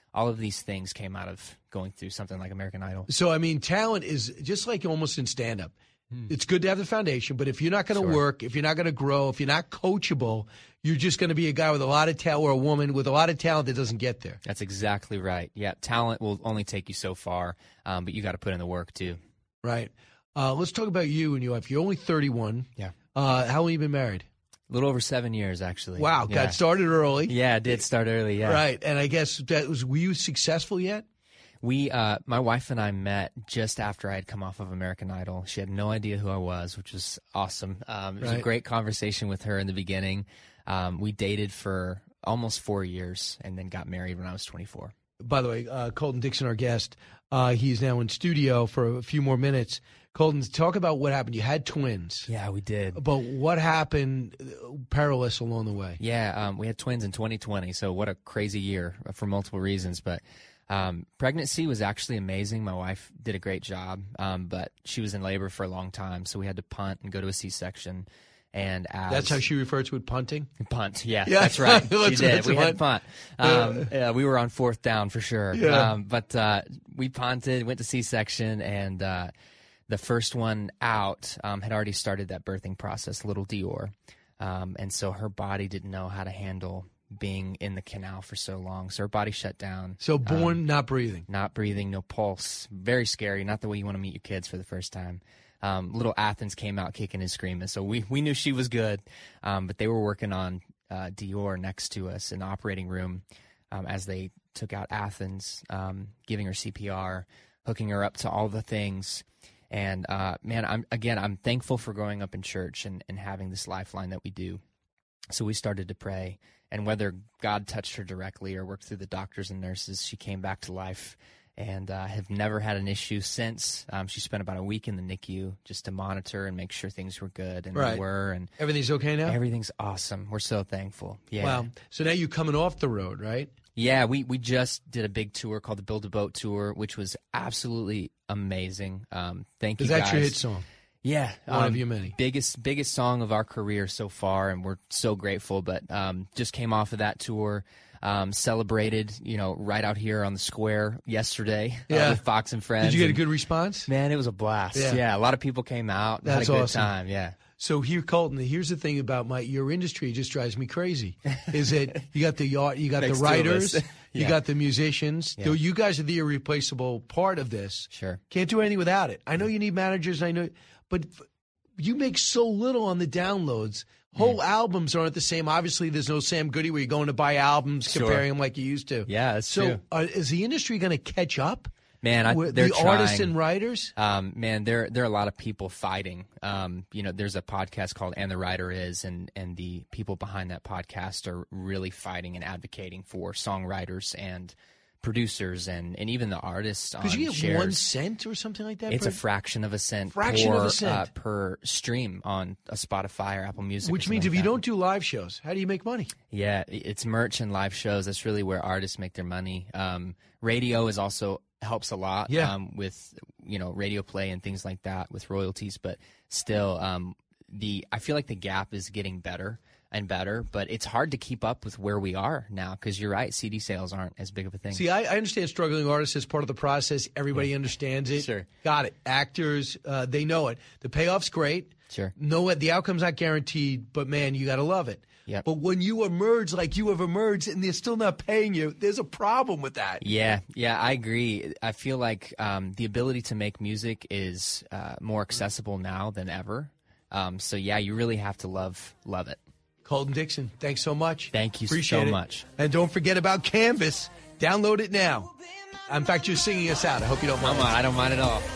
all of these things came out of going through something like American Idol. So, I mean, talent is just like almost in stand-up. Hmm. It's good to have the foundation, but if you're not going to Sure. work, if you're not going to grow, if you're not coachable, you're just going to be a guy with a lot of talent or a woman with a lot of talent that doesn't get there. That's exactly right. Yeah, talent will only take you so far, um, but you got to put in the work too. Right. Uh, let's talk about you and your wife. You're only thirty-one. Yeah. Uh, how long have you been married? A little over seven years, actually. Wow, Yeah. got started early. Yeah, it did start early, yeah. Right, and I guess that was, were you successful yet? We, uh, my wife and I met just after I had come off of American Idol. She had no idea who I was, which was awesome. Um, it was Right. a great conversation with her in the beginning. Um, we dated for almost four years and then got married when I was twenty-four. By the way, uh, Colton Dixon, our guest, uh, he's now in studio for a few more minutes. Colton, talk about what happened. You had twins. Yeah, we did. But what happened uh, perilous along the way? Yeah, um, we had twins in twenty twenty, so what a crazy year for multiple reasons. But um, pregnancy was actually amazing. My wife did a great job, um, but she was in labor for a long time, so we had to punt and go to a C-section. And as That's how she referred to it, punting? Punt, yeah, Yeah. that's right. She That's- did. that's We what- had punt. Um, yeah, we were on fourth down for sure. Yeah. Um, but uh, we punted, went to C-section, and uh, the first one out um, had already started that birthing process, little Dior. Um, and so her body didn't know how to handle being in the canal for so long. So her body shut down. So born Um, not breathing. Not breathing, no pulse. Very scary. Not the way you want to meet your kids for the first time. Um, little Athens came out kicking and screaming. So we, we knew she was good. Um, but they were working on uh, Dior next to us in the operating room um, as they took out Athens, um, giving her C P R, hooking her up to all the things. And, uh, man, I'm again, I'm thankful for growing up in church and, and having this lifeline that we do. So we started to pray. And whether God touched her directly or worked through the doctors and nurses, she came back to life. And uh, have never had an issue since. Um, she spent about a week in the N I C U just to monitor and make sure things were good, and Right. they were. And Everything's okay now? everything's awesome. We're so thankful. Yeah. Wow. So now you're coming off the road, right? Yeah, we, we just did a big tour called the Build a Boat Tour, which was absolutely amazing. Um, thank you, Is that guys. your hit song? Yeah, One um, of your many. biggest biggest song of our career so far, and we're so grateful. But um, just came off of that tour, um, celebrated, you know, right out here on the square yesterday uh, Yeah. with Fox and Friends. Did you get a and, good response? Man, it was a blast. Yeah. Yeah, a lot of people came out. That's had a good awesome. time. Yeah. So here, Colton, here's the thing about my your industry. It just drives me crazy. Is that you got the yacht, you got the Next two of writers, us. you Yeah. got the musicians. Yeah. Though you guys are the irreplaceable part of this. Sure. Can't do anything without it. I know you need managers. I know, but f- you make so little on the downloads. Whole albums aren't the same. Obviously, there's no Sam Goody where you're going to buy albums, Sure. comparing them like you used to. Yeah, that's so true. uh, is the industry going to catch up? Man, I, With they're the trying. artists and writers? Um, man, there there are a lot of people fighting. Um, you know, there's a podcast called "And the Writer Is," and and the people behind that podcast are really fighting and advocating for songwriters and producers and, and even the artists. Because on you get shares. one cent or something like that. It's per- a fraction of a cent, Fraction per, of a cent. Uh, per stream on a Spotify or Apple Music. or Which something means if like you that. don't do live shows, how do you make money? Yeah, it's merch and live shows. That's really where artists make their money. Um, radio is also helps a lot. Yeah. Um, with you know radio play and things like that with royalties, but still, um, the I feel like the gap is getting better and better, but it's hard to keep up with where we are now because you're right, C D sales aren't as big of a thing. See, I, I understand struggling artists as part of the process. Everybody understands it. Sure. Got it. Actors, uh, they know it. The payoff's great. Sure. No, the outcome's not guaranteed, but man, you got to love it. Yep. But when you emerge like you have emerged and they're still not paying you, there's a problem with that. Yeah, yeah, I agree. I feel like um, the ability to make music is uh, more accessible now than ever. Um, so yeah, you really have to love love it. Colton Dixon, thanks so much. Thank you Appreciate so it. much. And don't forget about Canvas. Download it now. In fact, you're singing us out. I hope you don't mind. Come on, I don't mind at all.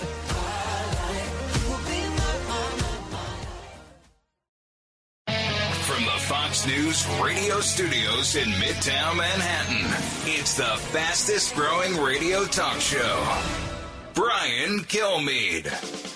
From the Fox News radio studios in Midtown Manhattan, it's the fastest growing radio talk show. Brian Kilmeade.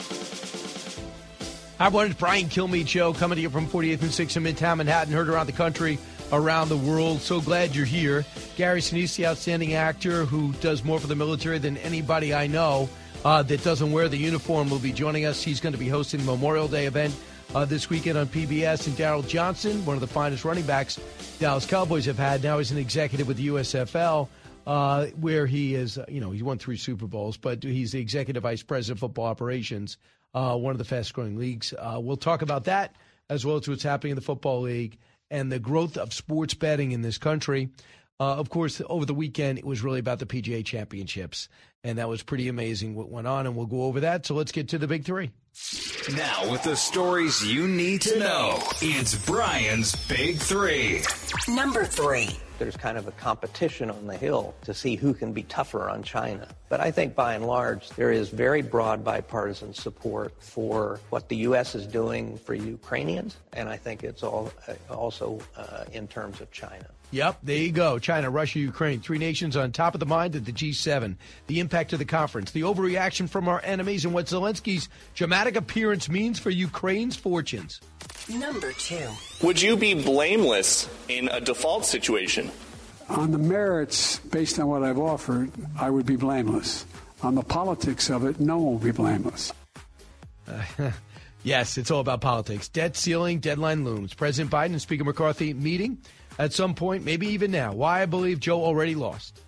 Hi, everyone. It's Brian Kilmeade Show coming to you from forty-eighth and sixth in Midtown Manhattan. Heard around the country, around the world. So glad you're here. Gary Sinise, the outstanding actor who does more for the military than anybody I know uh, that doesn't wear the uniform, will be joining us. He's going to be hosting the Memorial Day event uh, this weekend on P B S. And Darryl Johnson, one of the finest running backs Dallas Cowboys have had. Now he's an executive with the U S F L. uh, where he is, you know, he won three Super Bowls, but he's the executive vice president of football operations, uh, one of the fastest-growing leagues. Uh, we'll talk about that as well as what's happening in the Football League and the growth of sports betting in this country. Uh, of course, over the weekend, it was really about the P G A Championships, and that was pretty amazing what went on, and we'll go over that. So let's get to the big three. Now, with the stories you need to know, it's Brian's Big Three. Number three. There's kind of a competition on the Hill to see who can be tougher on China. But I think by and large, there is very broad bipartisan support for what the U S is doing for Ukrainians, and I think it's all uh, also uh, in terms of China. Yep, there you go. China, Russia, Ukraine, three nations on top of the mind at the G seven. The impact of the conference, the overreaction from our enemies, and what Zelensky's dramatic appearance means for Ukraine's fortunes. Number two. Would you be blameless in a default situation? On the merits, based on what I've offered, I would be blameless. On the politics of it, no one will be blameless. Uh, yes, it's all about politics. Debt ceiling, deadline looms. President Biden and Speaker McCarthy meeting at some point, maybe even now. Why I believe Joe already lost.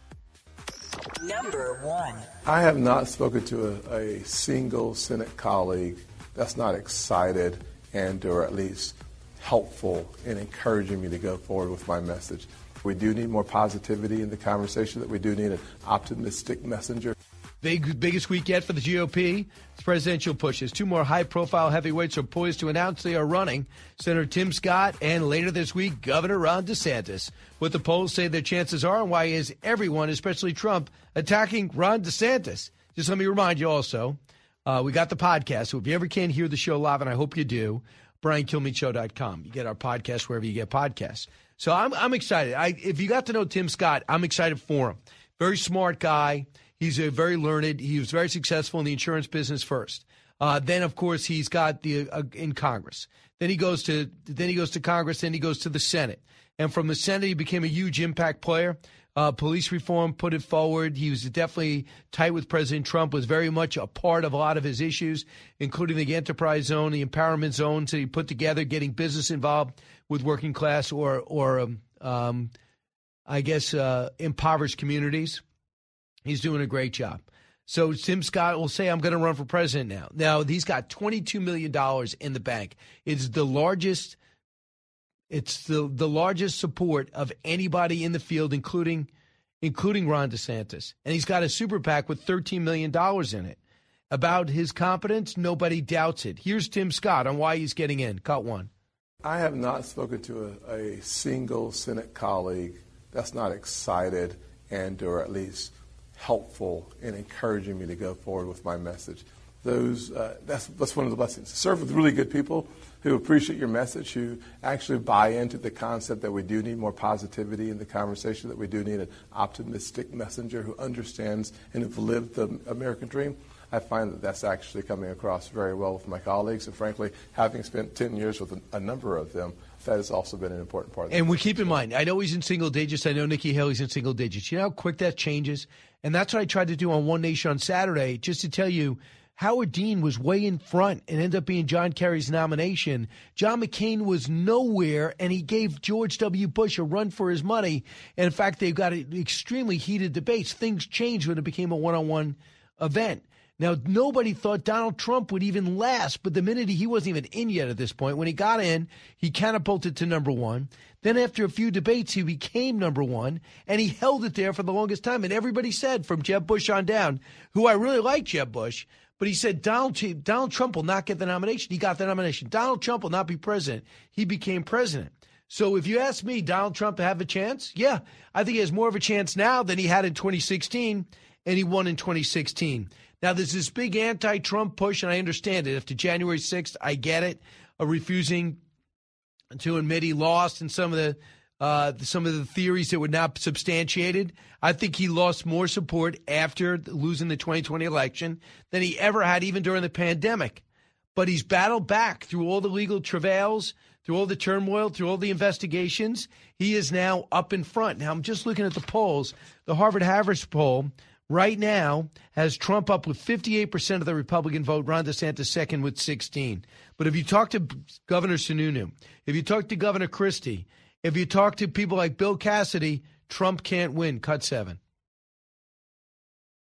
Number one. I have not spoken to a, a single Senate colleague that's not excited and or at least helpful in encouraging me to go forward with my message. We do need more positivity in the conversation, that we do need an optimistic messenger. Big, biggest week yet for the G O P. It's presidential pushes. Two more high-profile heavyweights are poised to announce they are running. Senator Tim Scott and later this week, Governor Ron DeSantis. What the polls say their chances are and why is everyone, especially Trump, attacking Ron DeSantis. Just let me remind you also, uh, we got the podcast. So if you ever can hear the show live, and I hope you do, brian kilmeade show dot com. You get our podcast wherever you get podcasts. So I'm I'm excited. I, if you got to know Tim Scott, I'm excited for him. Very smart guy. He's a very learned. He was very successful in the insurance business first. Uh, then, of course, he's got the uh, in Congress. Then he goes to then he goes to Congress. Then he goes to the Senate. And from the Senate, he became a huge impact player. Uh, police reform, put it forward. He was definitely tight with President Trump. Was very much a part of a lot of his issues, including the enterprise zone, the empowerment zones that he put together, getting business involved with working class or or um, um, I guess uh, impoverished communities. He's doing a great job. So Tim Scott will say, I'm going to run for president now. Now, he's got twenty-two million dollars in the bank. It's the largest it's the, the largest support of anybody in the field, including including Ron DeSantis. And he's got a super PAC with thirteen million dollars in it. About his competence, nobody doubts it. Here's Tim Scott on why he's getting in. Cut one. I have not spoken to a, a single Senate colleague that's not excited and or at least helpful in encouraging me to go forward with my message. Those uh, that's that's one of the blessings. Serve with really good people who appreciate your message, who actually buy into the concept that we do need more positivity in the conversation, that we do need an optimistic messenger who understands and who've lived the American dream. I find that that's actually coming across very well with my colleagues, and frankly, having spent ten years with a, a number of them, that has also been an important part of And we keep in mind, I know he's in single digits. I know Nikki Haley's in single digits. You know how quick that changes? And that's what I tried to do on One Nation on Saturday, just to tell you, Howard Dean was way in front and ended up being John Kerry's nomination. John McCain was nowhere, and he gave George W. Bush a run for his money. And in fact, they've got extremely heated debates. Things changed when it became a one-on-one event. Now, nobody thought Donald Trump would even last, but the minute he, he wasn't even in yet at this point, when he got in, he catapulted to number one. Then after a few debates, he became number one, and he held it there for the longest time. And everybody said, from Jeb Bush on down, who I really like Jeb Bush, but he said Donald, Donald Trump will not get the nomination. He got the nomination. Donald Trump will not be president. He became president. So if you ask me, Donald Trump to have a chance? Yeah, I think he has more of a chance now than he had in twenty sixteen, and he won in twenty sixteen. Now, there's this big anti-Trump push, and I understand it. After January sixth, I get it, uh, refusing to admit he lost and some of the uh, some of the theories that were not substantiated. I think he lost more support after losing the twenty twenty election than he ever had even during the pandemic. But he's battled back through all the legal travails, through all the turmoil, through all the investigations. He is now up in front. Now, I'm just looking at the polls. The Harvard-Harris poll right now has Trump up with fifty-eight percent of the Republican vote, Ron DeSantis second with sixteen. But if you talk to Governor Sununu, if you talk to Governor Christie, if you talk to people like Bill Cassidy, Trump can't win. Cut seven.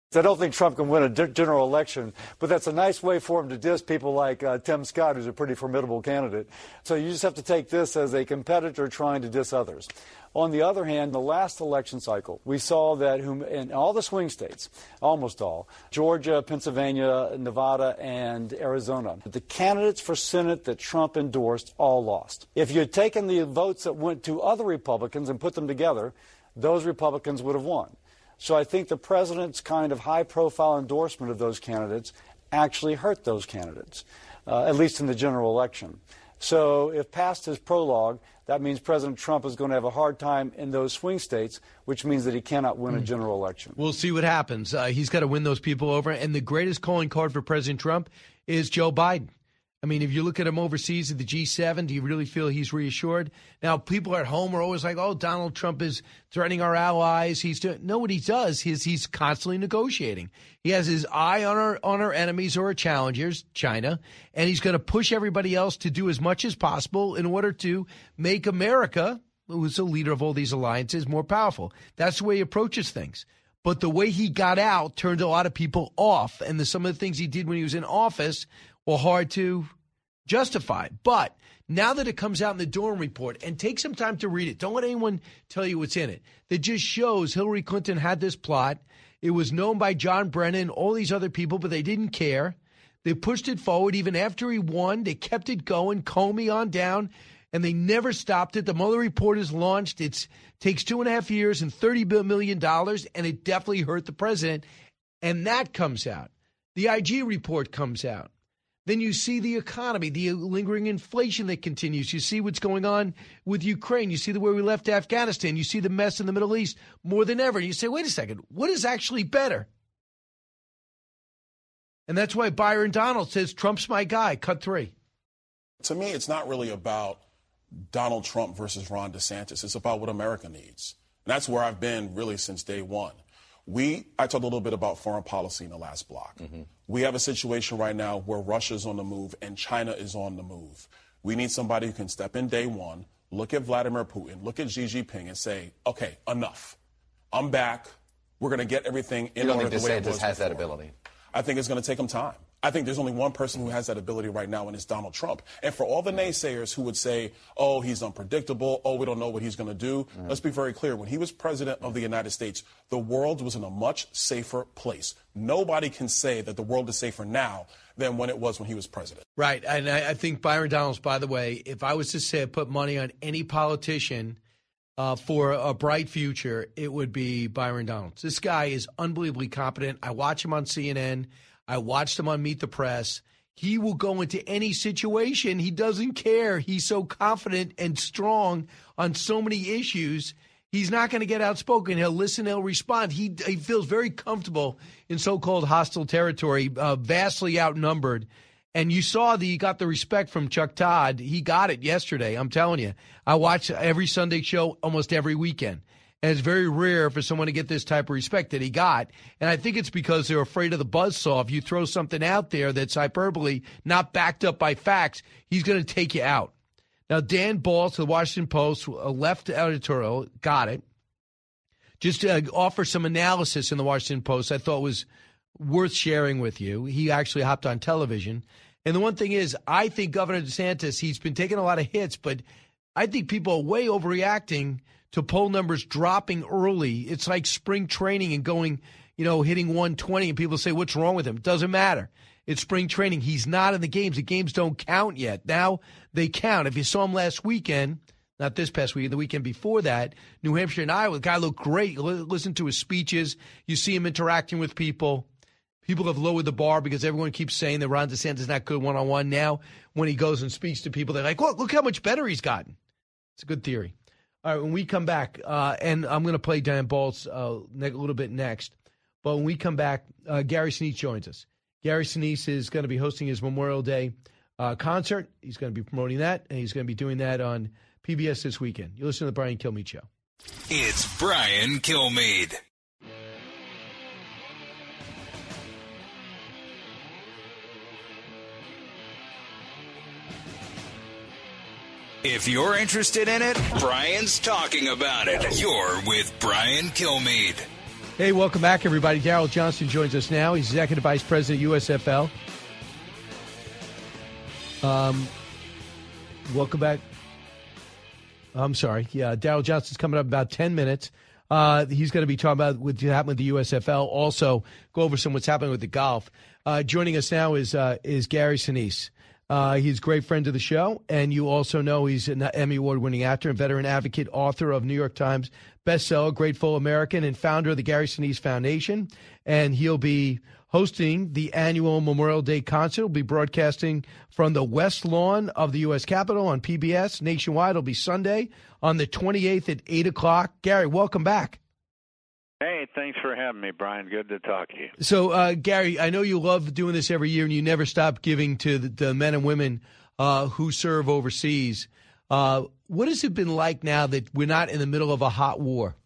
I don't think Trump can win a di- general election, but that's a nice way for him to diss people like uh, Tim Scott, who's a pretty formidable candidate. So you just have to take this as a competitor trying to diss others. On the other hand, the last election cycle, we saw that whom, in all the swing states, almost all, Georgia, Pennsylvania, Nevada, and Arizona, the candidates for Senate that Trump endorsed all lost. If you had taken the votes that went to other Republicans and put them together, those Republicans would have won. So I think the president's kind of high-profile endorsement of those candidates actually hurt those candidates, uh, at least in the general election. So if past his prologue, that means President Trump is going to have a hard time in those swing states, which means that he cannot win a general election. We'll see what happens. Uh, he's got to win those people over. And the greatest calling card for President Trump is Joe Biden. I mean, if you look at him overseas at the G seven, do you really feel he's reassured? Now, people at home are always like, oh, Donald Trump is threatening our allies. He's doing no, what he does is he's constantly negotiating. He has his eye on our on our enemies or our challengers, China, and he's going to push everybody else to do as much as possible in order to make America, who's the leader of all these alliances, more powerful. That's the way he approaches things. But the way he got out turned a lot of people off, and the, some of the things he did when he was in office were hard to justify. But now that it comes out in the Durham report, and take some time to read it, don't let anyone tell you what's in it, that just shows Hillary Clinton had this plot. It was known by John Brennan, all these other people, but they didn't care. They pushed it forward even after he won. They kept it going, Comey on down, and they never stopped it. The Mueller report is launched. It takes two and a half years and thirty million dollars, and it definitely hurt the president. And that comes out. The I G report comes out. Then you see the economy, the lingering inflation that continues. You see what's going on with Ukraine. You see the way we left Afghanistan. You see the mess in the Middle East more than ever. And you say, wait a second, what is actually better? And that's why Byron Donald says, Trump's my guy. Cut three. To me, it's not really about Donald Trump versus Ron DeSantis. It's about what America needs. And that's where I've been really since day one. We, I talked a little bit about foreign policy in the last block. Mm-hmm. We have a situation right now where Russia's on the move and China is on the move. We need somebody who can step in day one, look at Vladimir Putin, look at Xi Jinping and say, okay, enough. I'm back. We're going to get everything in order the way it was before. You don't think DeSantis has that ability? I think it's going to take him time. I think there's only one person who has that ability right now, and it's Donald Trump. And for all the naysayers who would say, oh, he's unpredictable, oh, we don't know what he's going to do, mm-hmm. let's be very clear. When he was president of the United States, the world was in a much safer place. Nobody can say that the world is safer now than when it was when he was president. Right. And I, I think Byron Donalds, by the way, if I was to say put money on any politician uh, for a bright future, it would be Byron Donalds. This guy is unbelievably competent. I watch him on C N N. I watched him on Meet the Press. He will go into any situation. He doesn't care. He's so confident and strong on so many issues. He's not going to get outspoken. He'll listen. He'll respond. He he feels very comfortable in so-called hostile territory, uh, vastly outnumbered. And you saw that he got the respect from Chuck Todd. He got it yesterday. I'm telling you. I watch every Sunday show almost every weekend. And it's very rare for someone to get this type of respect that he got. And I think it's because they're afraid of the buzzsaw. If you throw something out there that's hyperbole, not backed up by facts, he's going to take you out. Now, Dan Balz to the Washington Post, a left editorial, got it. Just to offer some analysis in the Washington Post I thought was worth sharing with you. He actually hopped on television. And the one thing is, I think Governor DeSantis, he's been taking a lot of hits, but I think people are way overreacting to poll numbers dropping early. It's like spring training and going, you know, hitting one twenty, and people say, what's wrong with him? It doesn't matter. It's spring training. He's not in the games. The games don't count yet. Now they count. If you saw him last weekend, not this past weekend, the weekend before that, New Hampshire and Iowa, the guy looked great. Listen to his speeches. You see him interacting with people. People have lowered the bar because everyone keeps saying that Ron DeSantis is not good one-on-one. Now, when he goes and speaks to people, they're like, look, look how much better he's gotten. It's a good theory. All right, when we come back, uh, and I'm going to play Dan Balz uh, a little bit next, but when we come back, uh, Gary Sinise joins us. Gary Sinise is going to be hosting his Memorial Day uh, concert. He's going to be promoting that, and he's going to be doing that on P B S this weekend. You listen to the Brian Kilmeade Show. It's Brian Kilmeade. If you're interested in it, Brian's talking about it. You're with Brian Kilmeade. Hey, welcome back, everybody. Daryl Johnston joins us now. He's Executive Vice President, U S F L. Um, welcome back. I'm sorry. Yeah, Daryl Johnston's coming up in about ten minutes. Uh, he's going to be talking about what happened with the U S F L. Also, go over some what's happening with the golf. Uh, joining us now is uh, is Gary Sinise. Uh, he's a great friend of the show, and you also know he's an Emmy Award-winning actor and veteran advocate, author of New York Times bestseller, Grateful American, and founder of the Gary Sinise Foundation. And he'll be hosting the annual Memorial Day concert. He'll be broadcasting from the West Lawn of the U S Capitol on P B S. Nationwide, it'll be Sunday on the twenty-eighth at eight o'clock. Gary, welcome back. Hey, thanks for having me, Brian. Good to talk to you. So, uh, Gary, I know you love doing this every year, and you never stop giving to the, the men and women uh, who serve overseas. Uh, what has it been like now that we're not in the middle of a hot war?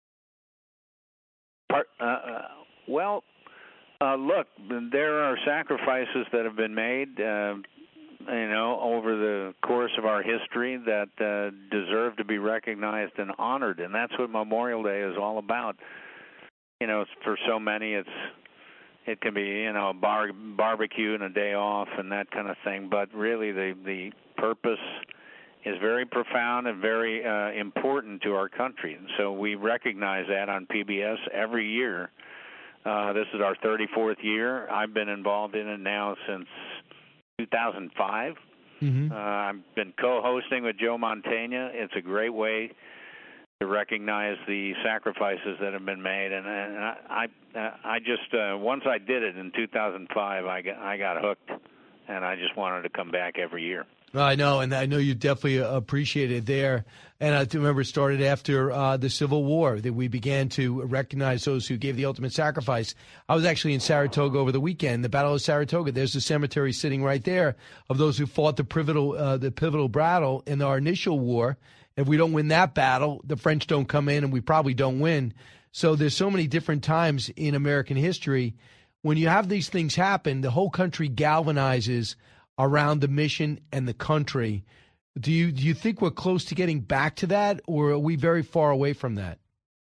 Part, uh, uh, well, uh, look, there are sacrifices that have been made, uh, you know, over the course of our history that uh, deserve to be recognized and honored, and that's what Memorial Day is all about. You know, for so many, it's it can be, you know, a bar, barbecue and a day off and that kind of thing, but really the the purpose is very profound and very uh, important to our country. And so we recognize that on P B S every year. Uh, this is our thirty-fourth year. I've been involved in it now since two thousand five. Mm-hmm. Uh, I've been co-hosting with Joe Mantegna. It's a great way to recognize the sacrifices that have been made, and, and I, I, I just uh, once I did it in two thousand five, I got, I got hooked, and I just wanted to come back every year. I know, and I know you definitely appreciate it there. And I remember it started after uh, the Civil War that we began to recognize those who gave the ultimate sacrifice. I was actually in Saratoga over the weekend, the Battle of Saratoga. There's the cemetery sitting right there of those who fought the pivotal, uh, the pivotal battle in our initial war. If we don't win that battle, the French don't come in, and we probably don't win. So there's so many different times in American history when you have these things happen, the whole country galvanizes around the mission and the country. Do you do you think we're close to getting back to that, or are we very far away from that?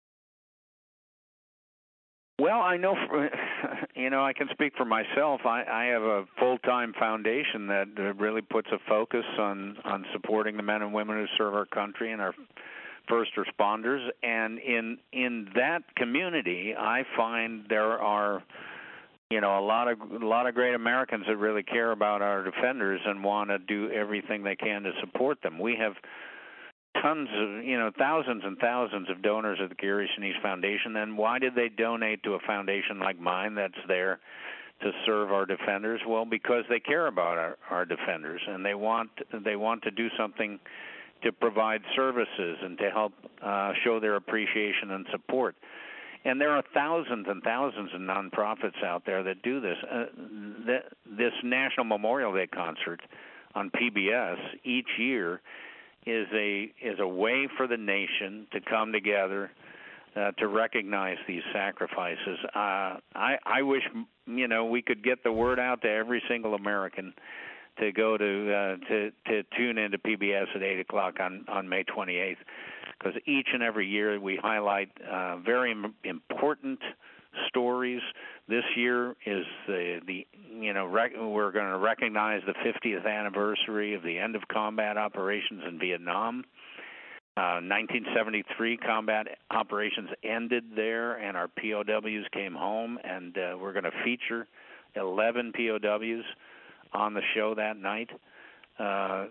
Well, I know, for, you know, I can speak for myself. I, I have a full-time foundation that really puts a focus on, on supporting the men and women who serve our country and our first responders. And in in that community, I find there are, you know, a lot of a lot of great Americans that really care about our defenders and want to do everything they can to support them. We have tons of, you know, thousands and thousands of donors at the Gary Sinise Foundation. And why did they donate to a foundation like mine that's there to serve our defenders? Well, because they care about our, our defenders, and they want they want to do something to provide services and to help uh, show their appreciation and support. And there are thousands and thousands of nonprofits out there that do this. Uh, th- this National Memorial Day concert on P B S each year is a is a way for the nation to come together uh, to recognize these sacrifices. Uh, I I wish, you know, we could get the word out to every single American to go to uh, to to tune into P B S at eight o'clock on on May twenty-eighth, because each and every year we highlight uh, very important stories. This year is the the you know rec- we're going to recognize the fiftieth anniversary of the end of combat operations in Vietnam. Uh, nineteen seventy-three combat operations ended there, and our P O Ws came home, and uh, we're going to feature eleven P O Ws on the show that night. Uh,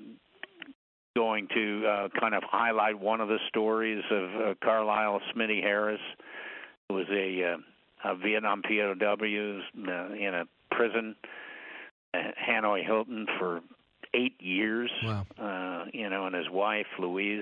going to uh, kind of highlight one of the stories of uh, Carlisle Smitty Harris, who was a, uh, a Vietnam P O W uh, in a prison at Hanoi Hilton for eight years. Wow. Uh, you know, and his wife, Louise,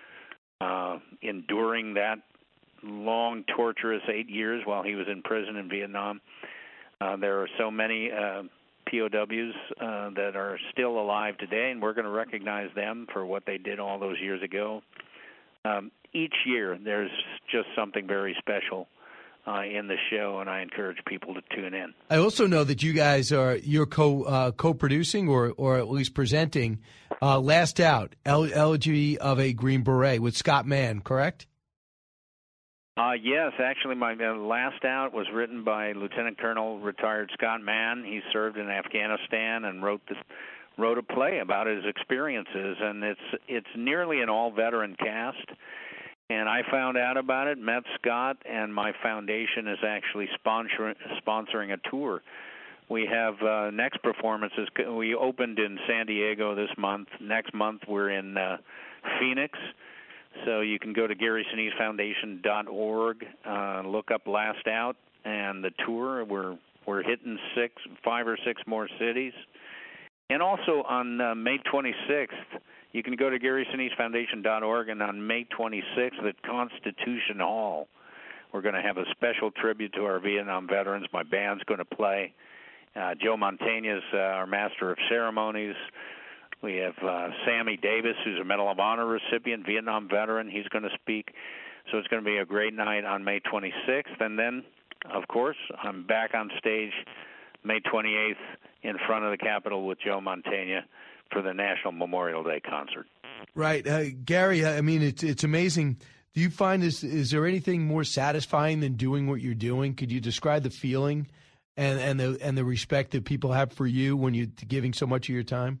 uh, enduring that long, torturous eight years while he was in prison in Vietnam. Uh, there are so many uh, P O Ws uh, that are still alive today, and we're going to recognize them for what they did all those years ago. Um, each year, there's just something very special uh, in the show, and I encourage people to tune in. I also know that you guys are you're co uh, co-producing or or at least presenting uh, Last Out, Elegy of a Green Beret with Scott Mann, correct? Uh, yes, actually, my uh, last out was written by Lieutenant Colonel retired Scott Mann. He served in Afghanistan and wrote this, wrote a play about his experiences, and it's it's nearly an all-veteran cast. And I found out about it, met Scott, and my foundation is actually sponsor, sponsoring a tour. We have uh, next performances. We opened in San Diego this month. Next month we're in uh, Phoenix. So you can go to Gary Sinise Foundation dot org, uh, look up Last Out and the tour. We're we're hitting six, five or six more cities. And also on uh, May twenty-sixth, you can go to Gary Sinise Foundation dot org, and on May twenty-sixth at Constitution Hall, we're going to have a special tribute to our Vietnam veterans. My band's going to play. Uh, Joe Mantegna is uh, our Master of Ceremonies. We have uh, Sammy Davis, who's a Medal of Honor recipient, Vietnam veteran. He's going to speak. So it's going to be a great night on May twenty-sixth. And then, of course, I'm back on stage May twenty-eighth in front of the Capitol with Joe Mantegna for the National Memorial Day concert. Right. Uh, Gary, I mean, it's it's amazing. Do you find this, is there anything more satisfying than doing what you're doing? Could you describe the feeling and, and the and the respect that people have for you when you're giving so much of your time?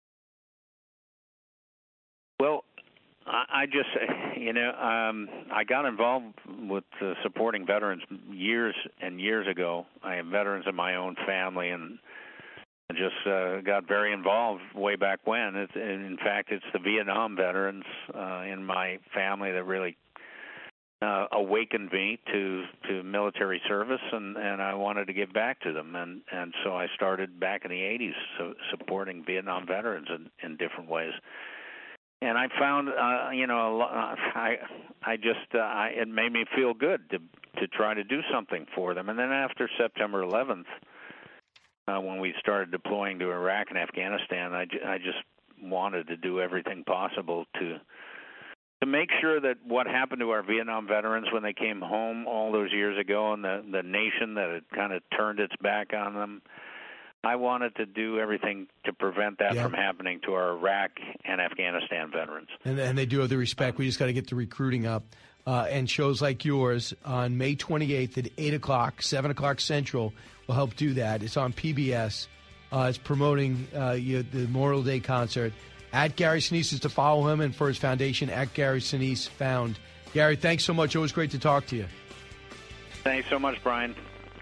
Well, I, I just, you know, um, I got involved with uh, supporting veterans years and years ago. I have veterans in my own family, and I just uh, got very involved way back when. It's, in fact, it's the Vietnam veterans uh, in my family that really uh, awakened me to, to military service, and, and I wanted to give back to them. And, and so I started back in the eighties so, supporting Vietnam veterans in, in different ways. And I found, uh, you know, a lot, I, I just, uh, I, it made me feel good to to try to do something for them. And then after September eleventh, uh, when we started deploying to Iraq and Afghanistan, I, I just wanted to do everything possible to to make sure that what happened to our Vietnam veterans when they came home all those years ago, and the the nation that had kind of turned its back on them, I wanted to do everything to prevent that yeah. from happening to our Iraq and Afghanistan veterans. And, and they do have the respect. We just got to get the recruiting up. Uh, and shows like yours on May twenty-eighth at eight o'clock, seven o'clock Central will help do that. It's on P B S. Uh, it's promoting uh, you, the Memorial Day concert. At Gary Sinise is to follow him, and for his foundation, at Gary Sinise Found. Gary, thanks so much. Always great to talk to you. Thanks so much, Brian.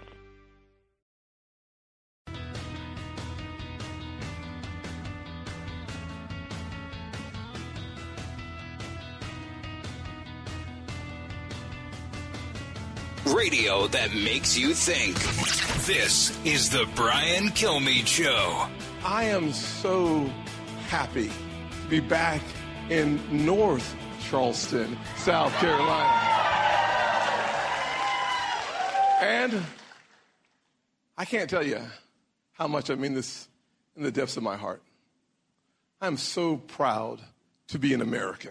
Radio that makes you think. This is the Brian Kilmeade Show. I am so happy to be back in North Charleston, South Carolina. And I can't tell you how much I mean this in the depths of my heart. I'm so proud to be an American.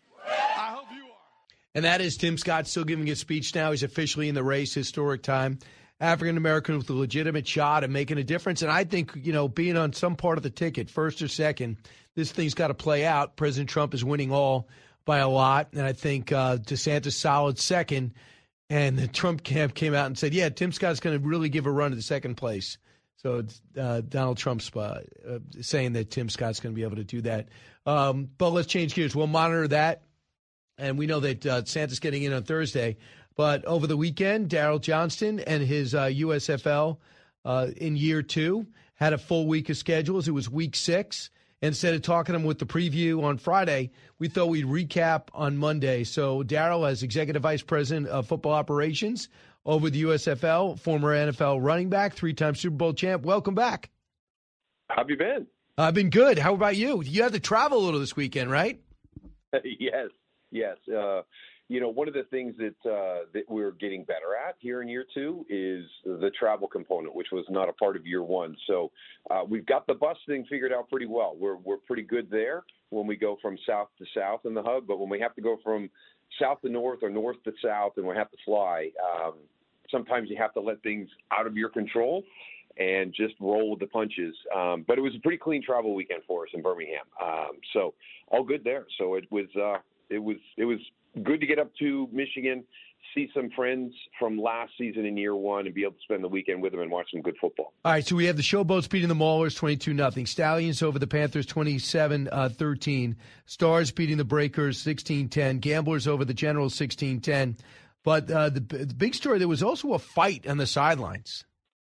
And that is Tim Scott still giving his speech now. He's officially in the race, historic time. African-American with a legitimate shot at making a difference. And I think, you know, being on some part of the ticket, first or second, this thing's got to play out. President Trump is winning all by a lot. And I think uh, DeSantis solid second. And the Trump camp came out and said, yeah, Tim Scott's going to really give a run to the second place. So it's uh, Donald Trump's uh, uh, saying that Tim Scott's going to be able to do that. Um, but let's change gears. We'll monitor that. And we know that uh, Santa's getting in on Thursday. But over the weekend, Daryl Johnston and his uh, U S F L uh, in year two had a full week of schedules. It was week six. Instead of talking to him with the preview on Friday, we thought we'd recap on Monday. So Daryl, as Executive Vice President of Football Operations over the U S F L, former N F L running back, three-time Super Bowl champ, welcome back. How have you been? I've been good. How about you? You had to travel a little this weekend, right? Yes. Yes. Uh, you know, one of the things that uh, that we're getting better at here in year two is the travel component, which was not a part of year one. So uh, we've got the bus thing figured out pretty well. We're we're pretty good there when we go from south to south in the hub. But when we have to go from south to north or north to south and we have to fly, um, sometimes you have to let things out of your control and just roll with the punches. Um, but it was a pretty clean travel weekend for us in Birmingham. Um, so all good there. So it was uh, It was it was good to get up to Michigan, see some friends from last season in year one, and be able to spend the weekend with them and watch some good football. All right, so we have the Showboats beating the Maulers twenty-two nothing. Stallions over the Panthers twenty-seven thirteen. Stars beating the Breakers sixteen ten. Gamblers over the Generals sixteen ten. But uh, the, the big story, there was also a fight on the sidelines.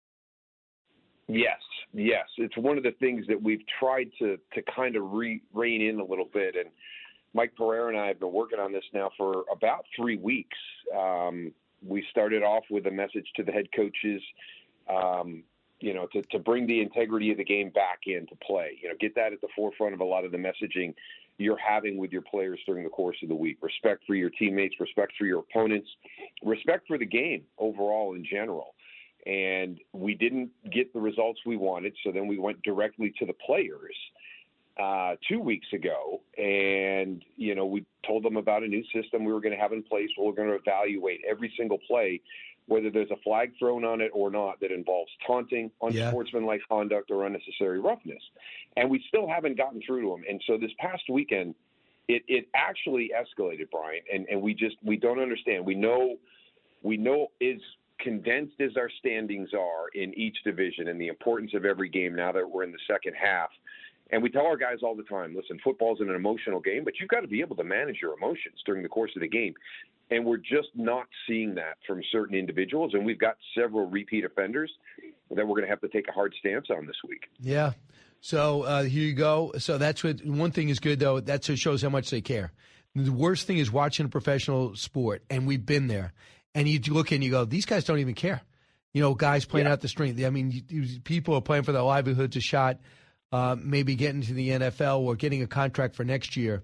Yes, yes. It's one of the things that we've tried to to kind of re- rein in a little bit. And Mike Pereira and I have been working on this now for about three weeks. Um, we started off with a message to the head coaches, um, you know, to, to bring the integrity of the game back into play. You know, get that at the forefront of a lot of the messaging you're having with your players during the course of the week. Respect for your teammates, respect for your opponents, respect for the game overall in general. And we didn't get the results we wanted, so then we went directly to the players uh, two weeks ago. And, you know, we told them about a new system we were going to have in place. We're going to evaluate every single play, whether there's a flag thrown on it or not, that involves taunting, unsportsmanlike yeah. conduct, or unnecessary roughness. And we still haven't gotten through to them. And so this past weekend, it, it actually escalated, Brian, and, and we just we don't understand. We know we know is condensed as our standings are in each division and the importance of every game now that we're in the second half. And we tell our guys all the time, listen, football's an emotional game, but you've got to be able to manage your emotions during the course of the game. And we're just not seeing that from certain individuals. And we've got several repeat offenders that we're going to have to take a hard stance on this week. Yeah. So uh, here you go. So that's what one thing is good, though. That just shows how much they care. The worst thing is watching a professional sport, and we've been there. And you look and you go, these guys don't even care. You know, guys playing yeah. out the string. I mean, you, people are playing for their livelihoods, a shot, uh, maybe getting to the N F L or getting a contract for next year.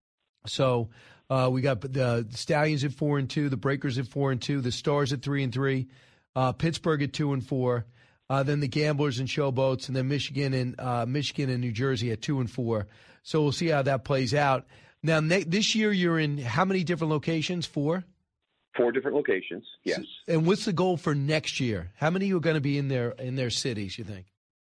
So uh, we got the Stallions at four and two, the Breakers at four and two, the Stars at three and three, uh, Pittsburgh at two and four, uh, then the Gamblers and Showboats, and then Michigan and uh, Michigan and New Jersey at two and four. So we'll see how that plays out. Now, ne- this year you're in how many different locations? Four. Four different locations, yes. And what's the goal for next year? How many are going to be in their in their cities, you think?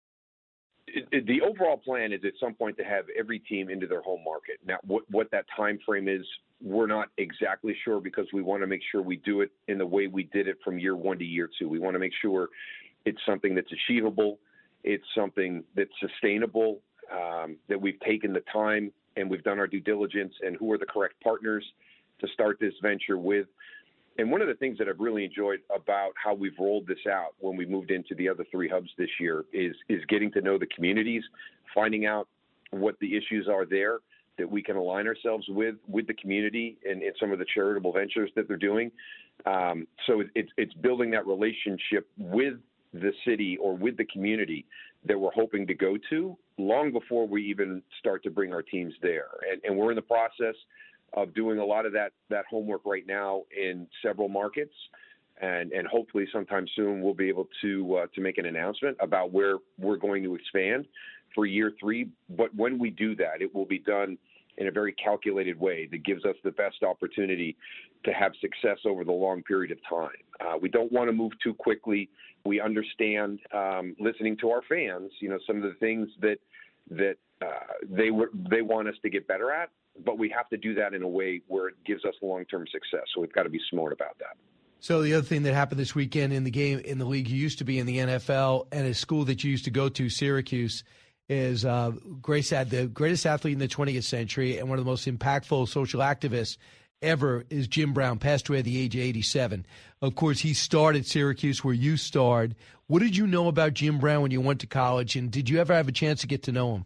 It, it, the overall plan is at some point to have every team into their home market. Now, what, what that time frame is, we're not exactly sure because we want to make sure we do it in the way we did it from year one to year two. We want to make sure it's something that's achievable, it's something that's sustainable, um, that we've taken the time and we've done our due diligence and who are the correct partners to start this venture with. And one of the things that I've really enjoyed about how we've rolled this out when we moved into the other three hubs this year is is getting to know the communities, finding out what the issues are there that we can align ourselves with, with the community and, and some of the charitable ventures that they're doing. Um, so it, it's, it's building that relationship with the city or with the community that we're hoping to go to long before we even start to bring our teams there. And, and we're in the process of doing a lot of that that homework right now in several markets, and and hopefully sometime soon we'll be able to uh, to make an announcement about where we're going to expand for year three. But when we do that, it will be done in a very calculated way that gives us the best opportunity to have success over the long period of time. Uh, we don't want to move too quickly. We understand, um, listening to our fans, you know, some of the things that that uh, they were they want us to get better at. But we have to do that in a way where it gives us long-term success. So we've got to be smart about that. So the other thing that happened this weekend in the game, in the league you used to be in, the N F L, and a school that you used to go to, Syracuse, is uh, Grace had the greatest athlete in the twentieth century and one of the most impactful social activists ever is Jim Brown, passed away at the age of eighty-seven. Of course, he started Syracuse where you starred. What did you know about Jim Brown when you went to college, and did you ever have a chance to get to know him?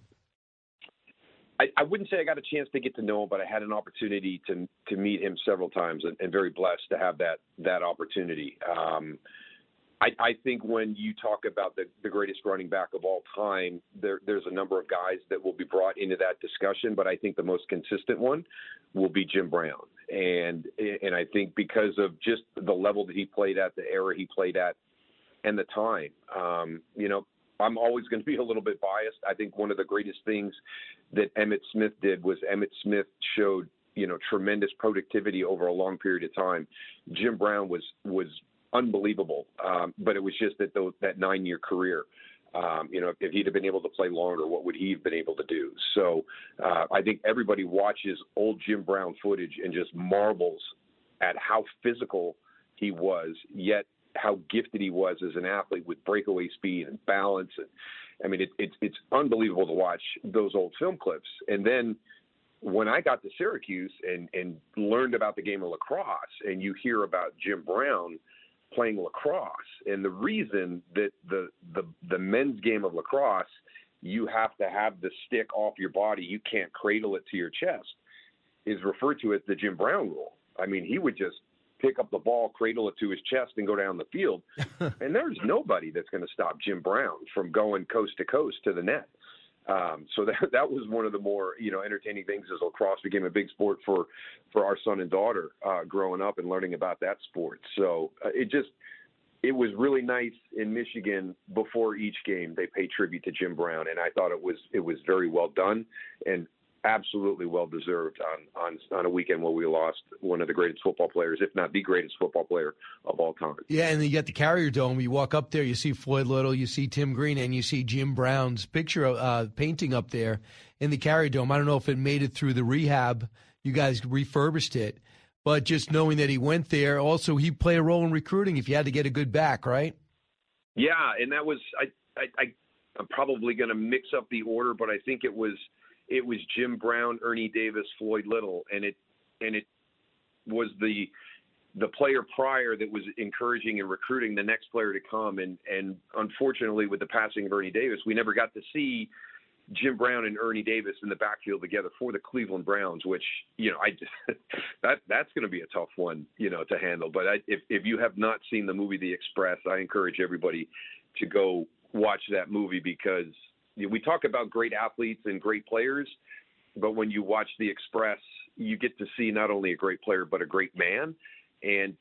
I, I wouldn't say I got a chance to get to know him, but I had an opportunity to to meet him several times, and, and very blessed to have that that opportunity. Um, I, I think when you talk about the, the greatest running back of all time, there, there's a number of guys that will be brought into that discussion, but I think the most consistent one will be Jim Brown. And and I think because of just the level that he played at, the era he played at, and the time, um, you know, I'm always going to be a little bit biased. I think one of the greatest things that Emmitt Smith did was Emmitt Smith showed, you know, tremendous productivity over a long period of time. Jim Brown was was unbelievable, um, but it was just that those, that nine-year career. Um, you know, if, if he'd have been able to play longer, what would he have been able to do? So uh, I think everybody watches old Jim Brown footage and just marvels at how physical he was, yet how gifted he was as an athlete with breakaway speed and balance. And I mean, it, it, it's unbelievable to watch those old film clips. And then when I got to Syracuse and, and learned about the game of lacrosse, and you hear about Jim Brown playing lacrosse, and the reason that the, the, the men's game of lacrosse, you have to have the stick off your body, you can't cradle it to your chest, is referred to as the Jim Brown rule. I mean, he would just pick up the ball, cradle it to his chest, and go down the field. And there's nobody that's going to stop Jim Brown from going coast to coast to the net. Um, so that that was one of the more, you know, entertaining things as lacrosse became a big sport for, for our son and daughter uh, growing up and learning about that sport. So uh, it just, it was really nice in Michigan before each game they pay tribute to Jim Brown. And I thought it was, it was very well done and absolutely well deserved on, on on a weekend where we lost one of the greatest football players, if not the greatest football player of all time. Yeah, and then you got the Carrier Dome. You walk up there, you see Floyd Little, you see Tim Green, and you see Jim Brown's picture uh, painting up there in the Carrier Dome. I don't know if it made it through the rehab. You guys refurbished it. But just knowing that he went there, also he played a role in recruiting if you had to get a good back, right? Yeah, and that was I, I, I I'm probably going to mix up the order, but I think it was It was Jim Brown, Ernie Davis, Floyd Little, and it and it was the the player prior that was encouraging and recruiting the next player to come. And and unfortunately, with the passing of Ernie Davis, we never got to see Jim Brown and Ernie Davis in the backfield together for the Cleveland Browns, which, you know, I just, that that's going to be a tough one, you know, to handle. But I, if if you have not seen the movie The Express, I encourage everybody to go watch that movie, because we talk about great athletes and great players, but when you watch The Express, you get to see not only a great player, but a great man. And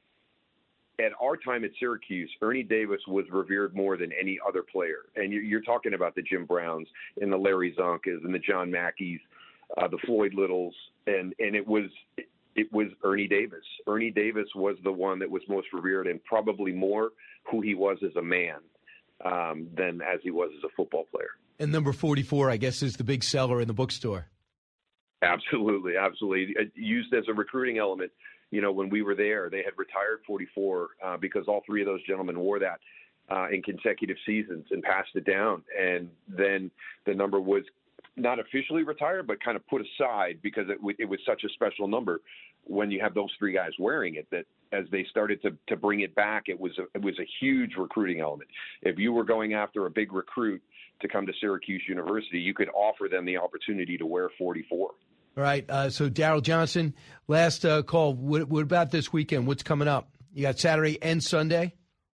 at our time at Syracuse, Ernie Davis was revered more than any other player. And you're talking about the Jim Browns and the Larry Zonkas and the John Mackeys, uh, the Floyd Littles, and, and it was it was Ernie Davis. Ernie Davis was the one that was most revered, and probably more who he was as a man um, than as he was as a football player. And number forty-four, I guess, is the big seller in the bookstore. Absolutely, absolutely. Used as a recruiting element. You know, when we were there, they had retired forty-four uh, because all three of those gentlemen wore that uh, in consecutive seasons and passed it down. And then the number was not officially retired, but kind of put aside because it, w- it was such a special number when you have those three guys wearing it, that as they started to, to bring it back, it was a, it was a huge recruiting element. If you were going after a big recruit to come to Syracuse University, you could offer them the opportunity to wear forty-four. All right. Uh, so, Daryl Johnson, last uh, call. What, what about this weekend? What's coming up? You got Saturday and Sunday?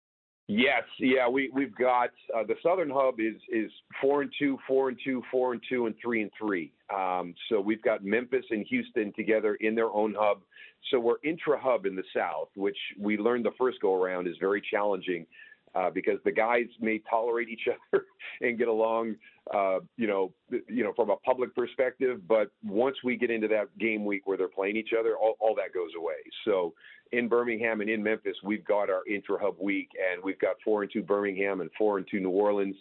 Yes. Yeah, we, we've got uh, the Southern Hub is is four and two, four and two, four and two, and three and three. Um, so we've got Memphis and Houston together in their own hub. So we're intra-hub in the South, which we learned the first go-around is very challenging. Uh, because the guys may tolerate each other and get along, uh, you know, you know, from a public perspective. But once we get into that game week where they're playing each other, all, all that goes away. So in Birmingham and in Memphis, we've got our intra-hub week, and we've got four and two Birmingham and four and two New Orleans.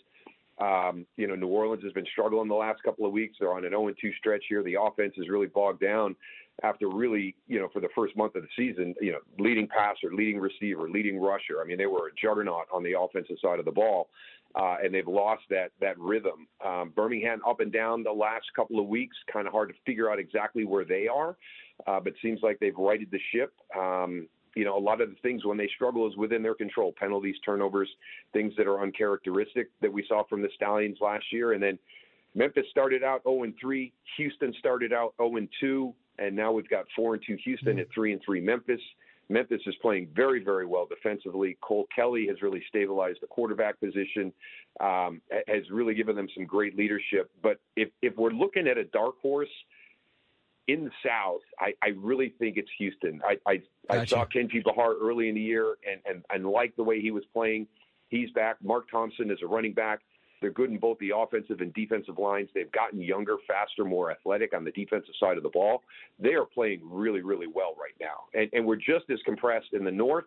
Um, you know, New Orleans has been struggling the last couple of weeks. They're on an oh and two stretch here. The offense is really bogged down after really, you know, for the first month of the season, you know, leading passer, leading receiver, leading rusher. I mean, they were a juggernaut on the offensive side of the ball, uh, and they've lost that that rhythm. Um, Birmingham up and down the last couple of weeks, kind of hard to figure out exactly where they are, uh, but seems like they've righted the ship. Um, you know, a lot of the things when they struggle is within their control, penalties, turnovers, things that are uncharacteristic that we saw from the Stallions last year. And then Memphis started out oh and three, Houston started out oh and two, and now we've got four and two Houston at three and three Memphis. Memphis is playing very, very well defensively. Cole Kelly has really stabilized the quarterback position, um, has really given them some great leadership. But if, if we're looking at a dark horse in the South, I, I really think it's Houston. I, I, gotcha. I saw Kenji Bahar early in the year and, and, and liked the way he was playing. He's back. Mark Thompson is a running back. They're good in both the offensive and defensive lines. They've gotten younger, faster, more athletic on the defensive side of the ball. They are playing really, really well right now. And, and we're just as compressed in the North,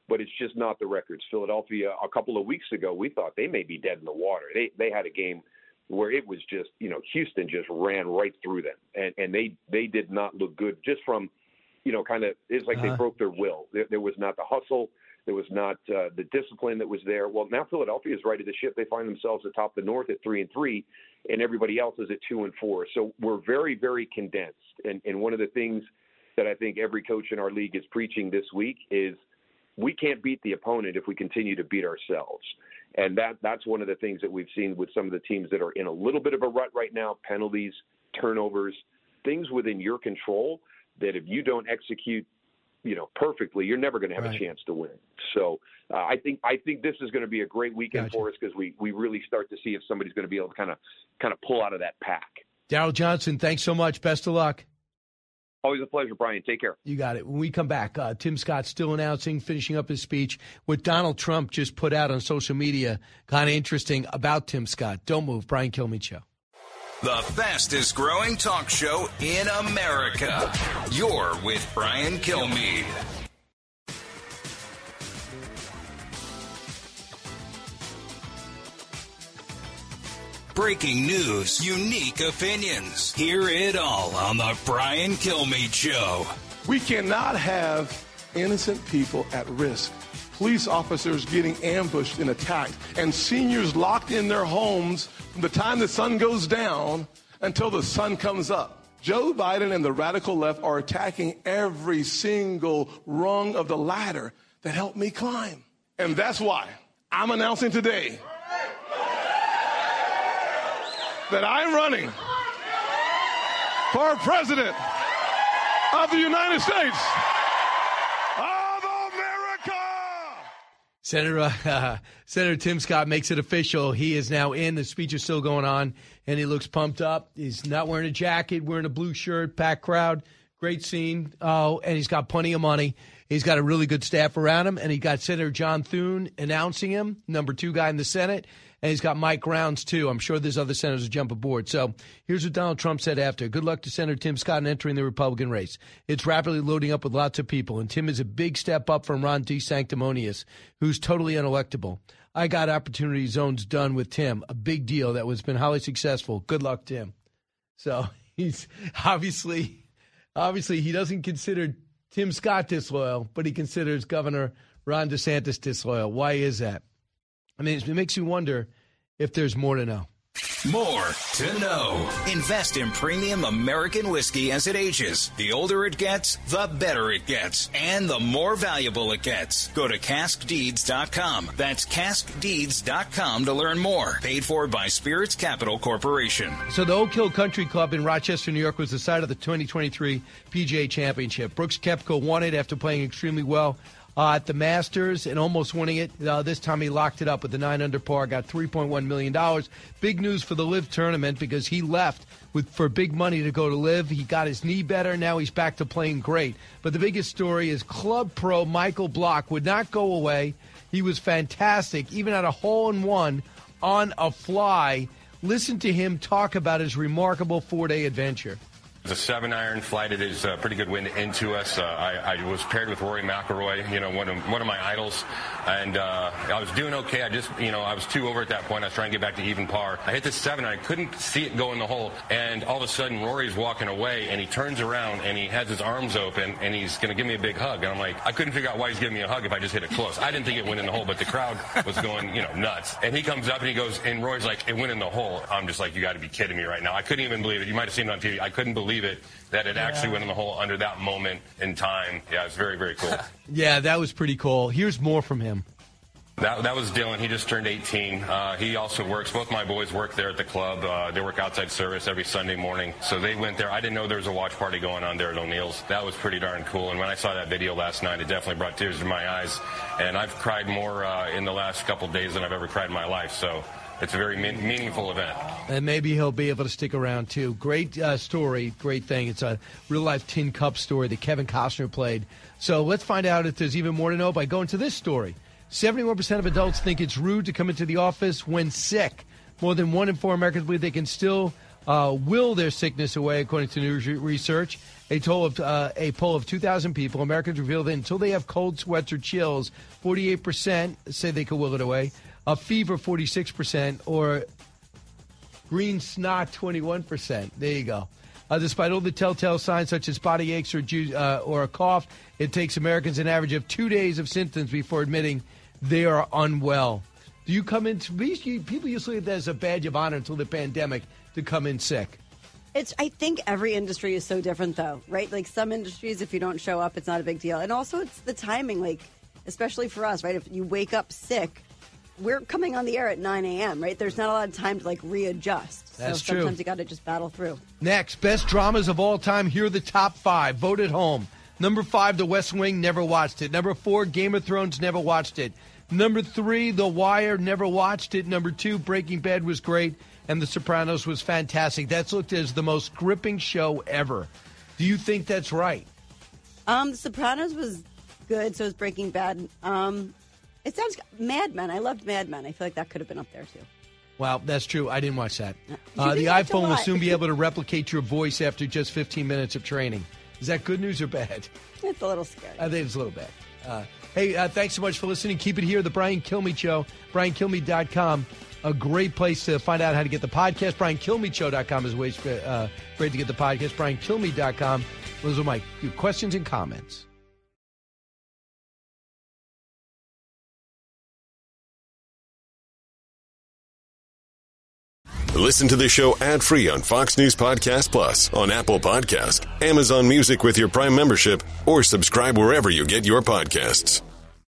but it's just not the records. Philadelphia, a couple of weeks ago, we thought they may be dead in the water. They they had a game where it was just, you know, Houston just ran right through them, and and they they did not look good just from, you know, kind of, it's like uh-huh. they broke their will. There, there was not the hustle. There was not uh, the discipline that was there. Well, now Philadelphia is right at the ship. They find themselves atop the North at three and three, and everybody else is at two and four. So we're very, very condensed. And, and one of the things that I think every coach in our league is preaching this week is we can't beat the opponent if we continue to beat ourselves. And that that's one of the things that we've seen with some of the teams that are in a little bit of a rut right now, penalties, turnovers, things within your control that if you don't execute, you know, perfectly, you're never going to have right. a chance to win. So uh, I think I think this is going to be a great weekend gotcha. for us because we, we really start to see if somebody's going to be able to kind of kind of pull out of that pack. Daryl Johnson, thanks so much. Best of luck. Always a pleasure, Brian. Take care. You got it. When we come back, uh, Tim Scott still announcing, finishing up his speech. What Donald Trump just put out on social media, kind of interesting about Tim Scott. Don't move. Brian Kilmeade Show. The fastest growing talk show in America. You're with Brian Kilmeade. Breaking news, unique opinions. Hear it all on the Brian Kilmeade Show. We cannot have innocent people at risk. Police officers getting ambushed and attacked, and seniors locked in their homes from the time the sun goes down until the sun comes up. Joe Biden and the radical left are attacking every single rung of the ladder that helped me climb. And that's why I'm announcing today that I'm running for president of the United States of America. Senator uh, Senator Tim Scott makes it official. He is now in. The speech is still going on, and he looks pumped up. He's not wearing a jacket, wearing a blue shirt, packed crowd. Great scene. Oh, and he's got plenty of money. He's got a really good staff around him, and he got Senator John Thune announcing him, number two guy in the Senate. And he's got Mike Rounds, too. I'm sure there's other senators who jump aboard. So here's what Donald Trump said after. Good luck to Senator Tim Scott in entering the Republican race. It's rapidly loading up with lots of people, and Tim is a big step up from Ron DeSanctimonious, who's totally unelectable. I got opportunity zones done with Tim, a big deal that has been highly successful. Good luck, Tim. So he's obviously, obviously he doesn't consider Tim Scott disloyal, but he considers Governor Ron DeSantis disloyal. Why is that? I mean, it makes you wonder if there's more to know. More to know. Invest in premium American whiskey as it ages. The older it gets, the better it gets. And the more valuable it gets. Go to cask deeds dot com. That's cask deeds dot com to learn more. Paid for by Spirits Capital Corporation. So the Oak Hill Country Club in Rochester, New York was the site of the twenty twenty-three P G A Championship. Brooks Koepka won it after playing extremely well Uh, at the Masters and almost winning it. Uh, this time he locked it up with the nine under par, got three point one million dollars. Big news for the LIV tournament because he left with for big money to go to LIV. He got his knee better. Now he's back to playing great. But the biggest story is club pro Michael Block would not go away. He was fantastic, even at a hole-in-one on a fly. Listen to him talk about his remarkable four-day adventure. The seven iron flighted is a pretty good wind into us. Uh, I, I was paired with Rory McIlroy, you know, one of one of my idols, and uh, I was doing okay. I just, you know, I was two over at that point. I was trying to get back to even par. I hit the seven. I couldn't see it go in the hole, and all of a sudden Rory's walking away, and he turns around and he has his arms open, and he's going to give me a big hug. And I'm like, I couldn't figure out why he's giving me a hug if I just hit it close. I didn't think it went in the hole, but the crowd was going, you know, nuts. And he comes up and he goes, and Rory's like, it went in the hole. I'm just like, you got to be kidding me right now. I couldn't even believe it. You might have seen it on T V. I couldn't believe it that it actually went in the hole under that moment in time. Yeah, it's very, very cool. Yeah, that was pretty cool. Here's more from him. That, that was Dylan. He just turned eighteen. Uh, he also works. Both my boys work there at the club. Uh, they work outside service every Sunday morning. So they went there. I didn't know there was a watch party going on there at O'Neill's. That was pretty darn cool. And when I saw that video last night, it definitely brought tears to my eyes. And I've cried more uh, in the last couple of days than I've ever cried in my life. So it's a very mean, meaningful event. And maybe he'll be able to stick around, too. Great uh, story, great thing. It's a real-life Tin Cup story that Kevin Costner played. So let's find out if there's even more to know by going to this story. seventy-one percent of adults think it's rude to come into the office when sick. More than one in four Americans believe they can still uh, will their sickness away, according to new research. A poll of uh, a poll of two thousand people, Americans revealed that until they have cold sweats or chills, forty-eight percent say they could will it away. A fever, forty-six percent, or green snot, twenty-one percent. There you go. Uh, despite all the telltale signs such as body aches or ju- uh, or a cough, it takes Americans an average of two days of symptoms before admitting they are unwell. Do you come in? People used to look at that as a badge of honor until the pandemic to come in sick. It's. I think every industry is so different, though, right? Like some industries, if you don't show up, it's not a big deal. And also, it's the timing, like, especially for us, right? If you wake up sick, we're coming on the air at nine a.m., right? There's not a lot of time to, like, readjust. That's so true. Sometimes you got to just battle through. Next, best dramas of all time. Here are the top five. Vote at home. Number five, The West Wing. Never watched it. Number four, Game of Thrones. Never watched it. Number three, The Wire. Never watched it. Number two, Breaking Bad was great. And The Sopranos was fantastic. That's looked as the most gripping show ever. Do you think that's right? Um, The Sopranos was good, so was Breaking Bad. Um, it sounds Mad Men. I loved Mad Men. I feel like that could have been up there, too. Well, that's true. I didn't watch that. You Uh, the didn't watch a iPhone will lot. soon be able to replicate your voice after just fifteen minutes of training. Is that good news or bad? It's a little scary. I think it's a little bad. Uh, hey, uh, thanks so much for listening. Keep it here, The Brian Kilmeade Show, brian kilmeade dot com. A great place to find out how to get the podcast. brian kilmeade show dot com is ways uh, great to get the podcast. brian kilmeade dot com. Those are my questions and comments. Listen to the show ad-free on Fox News Podcast Plus, on Apple Podcast, Amazon Music with your Prime membership, or subscribe wherever you get your podcasts.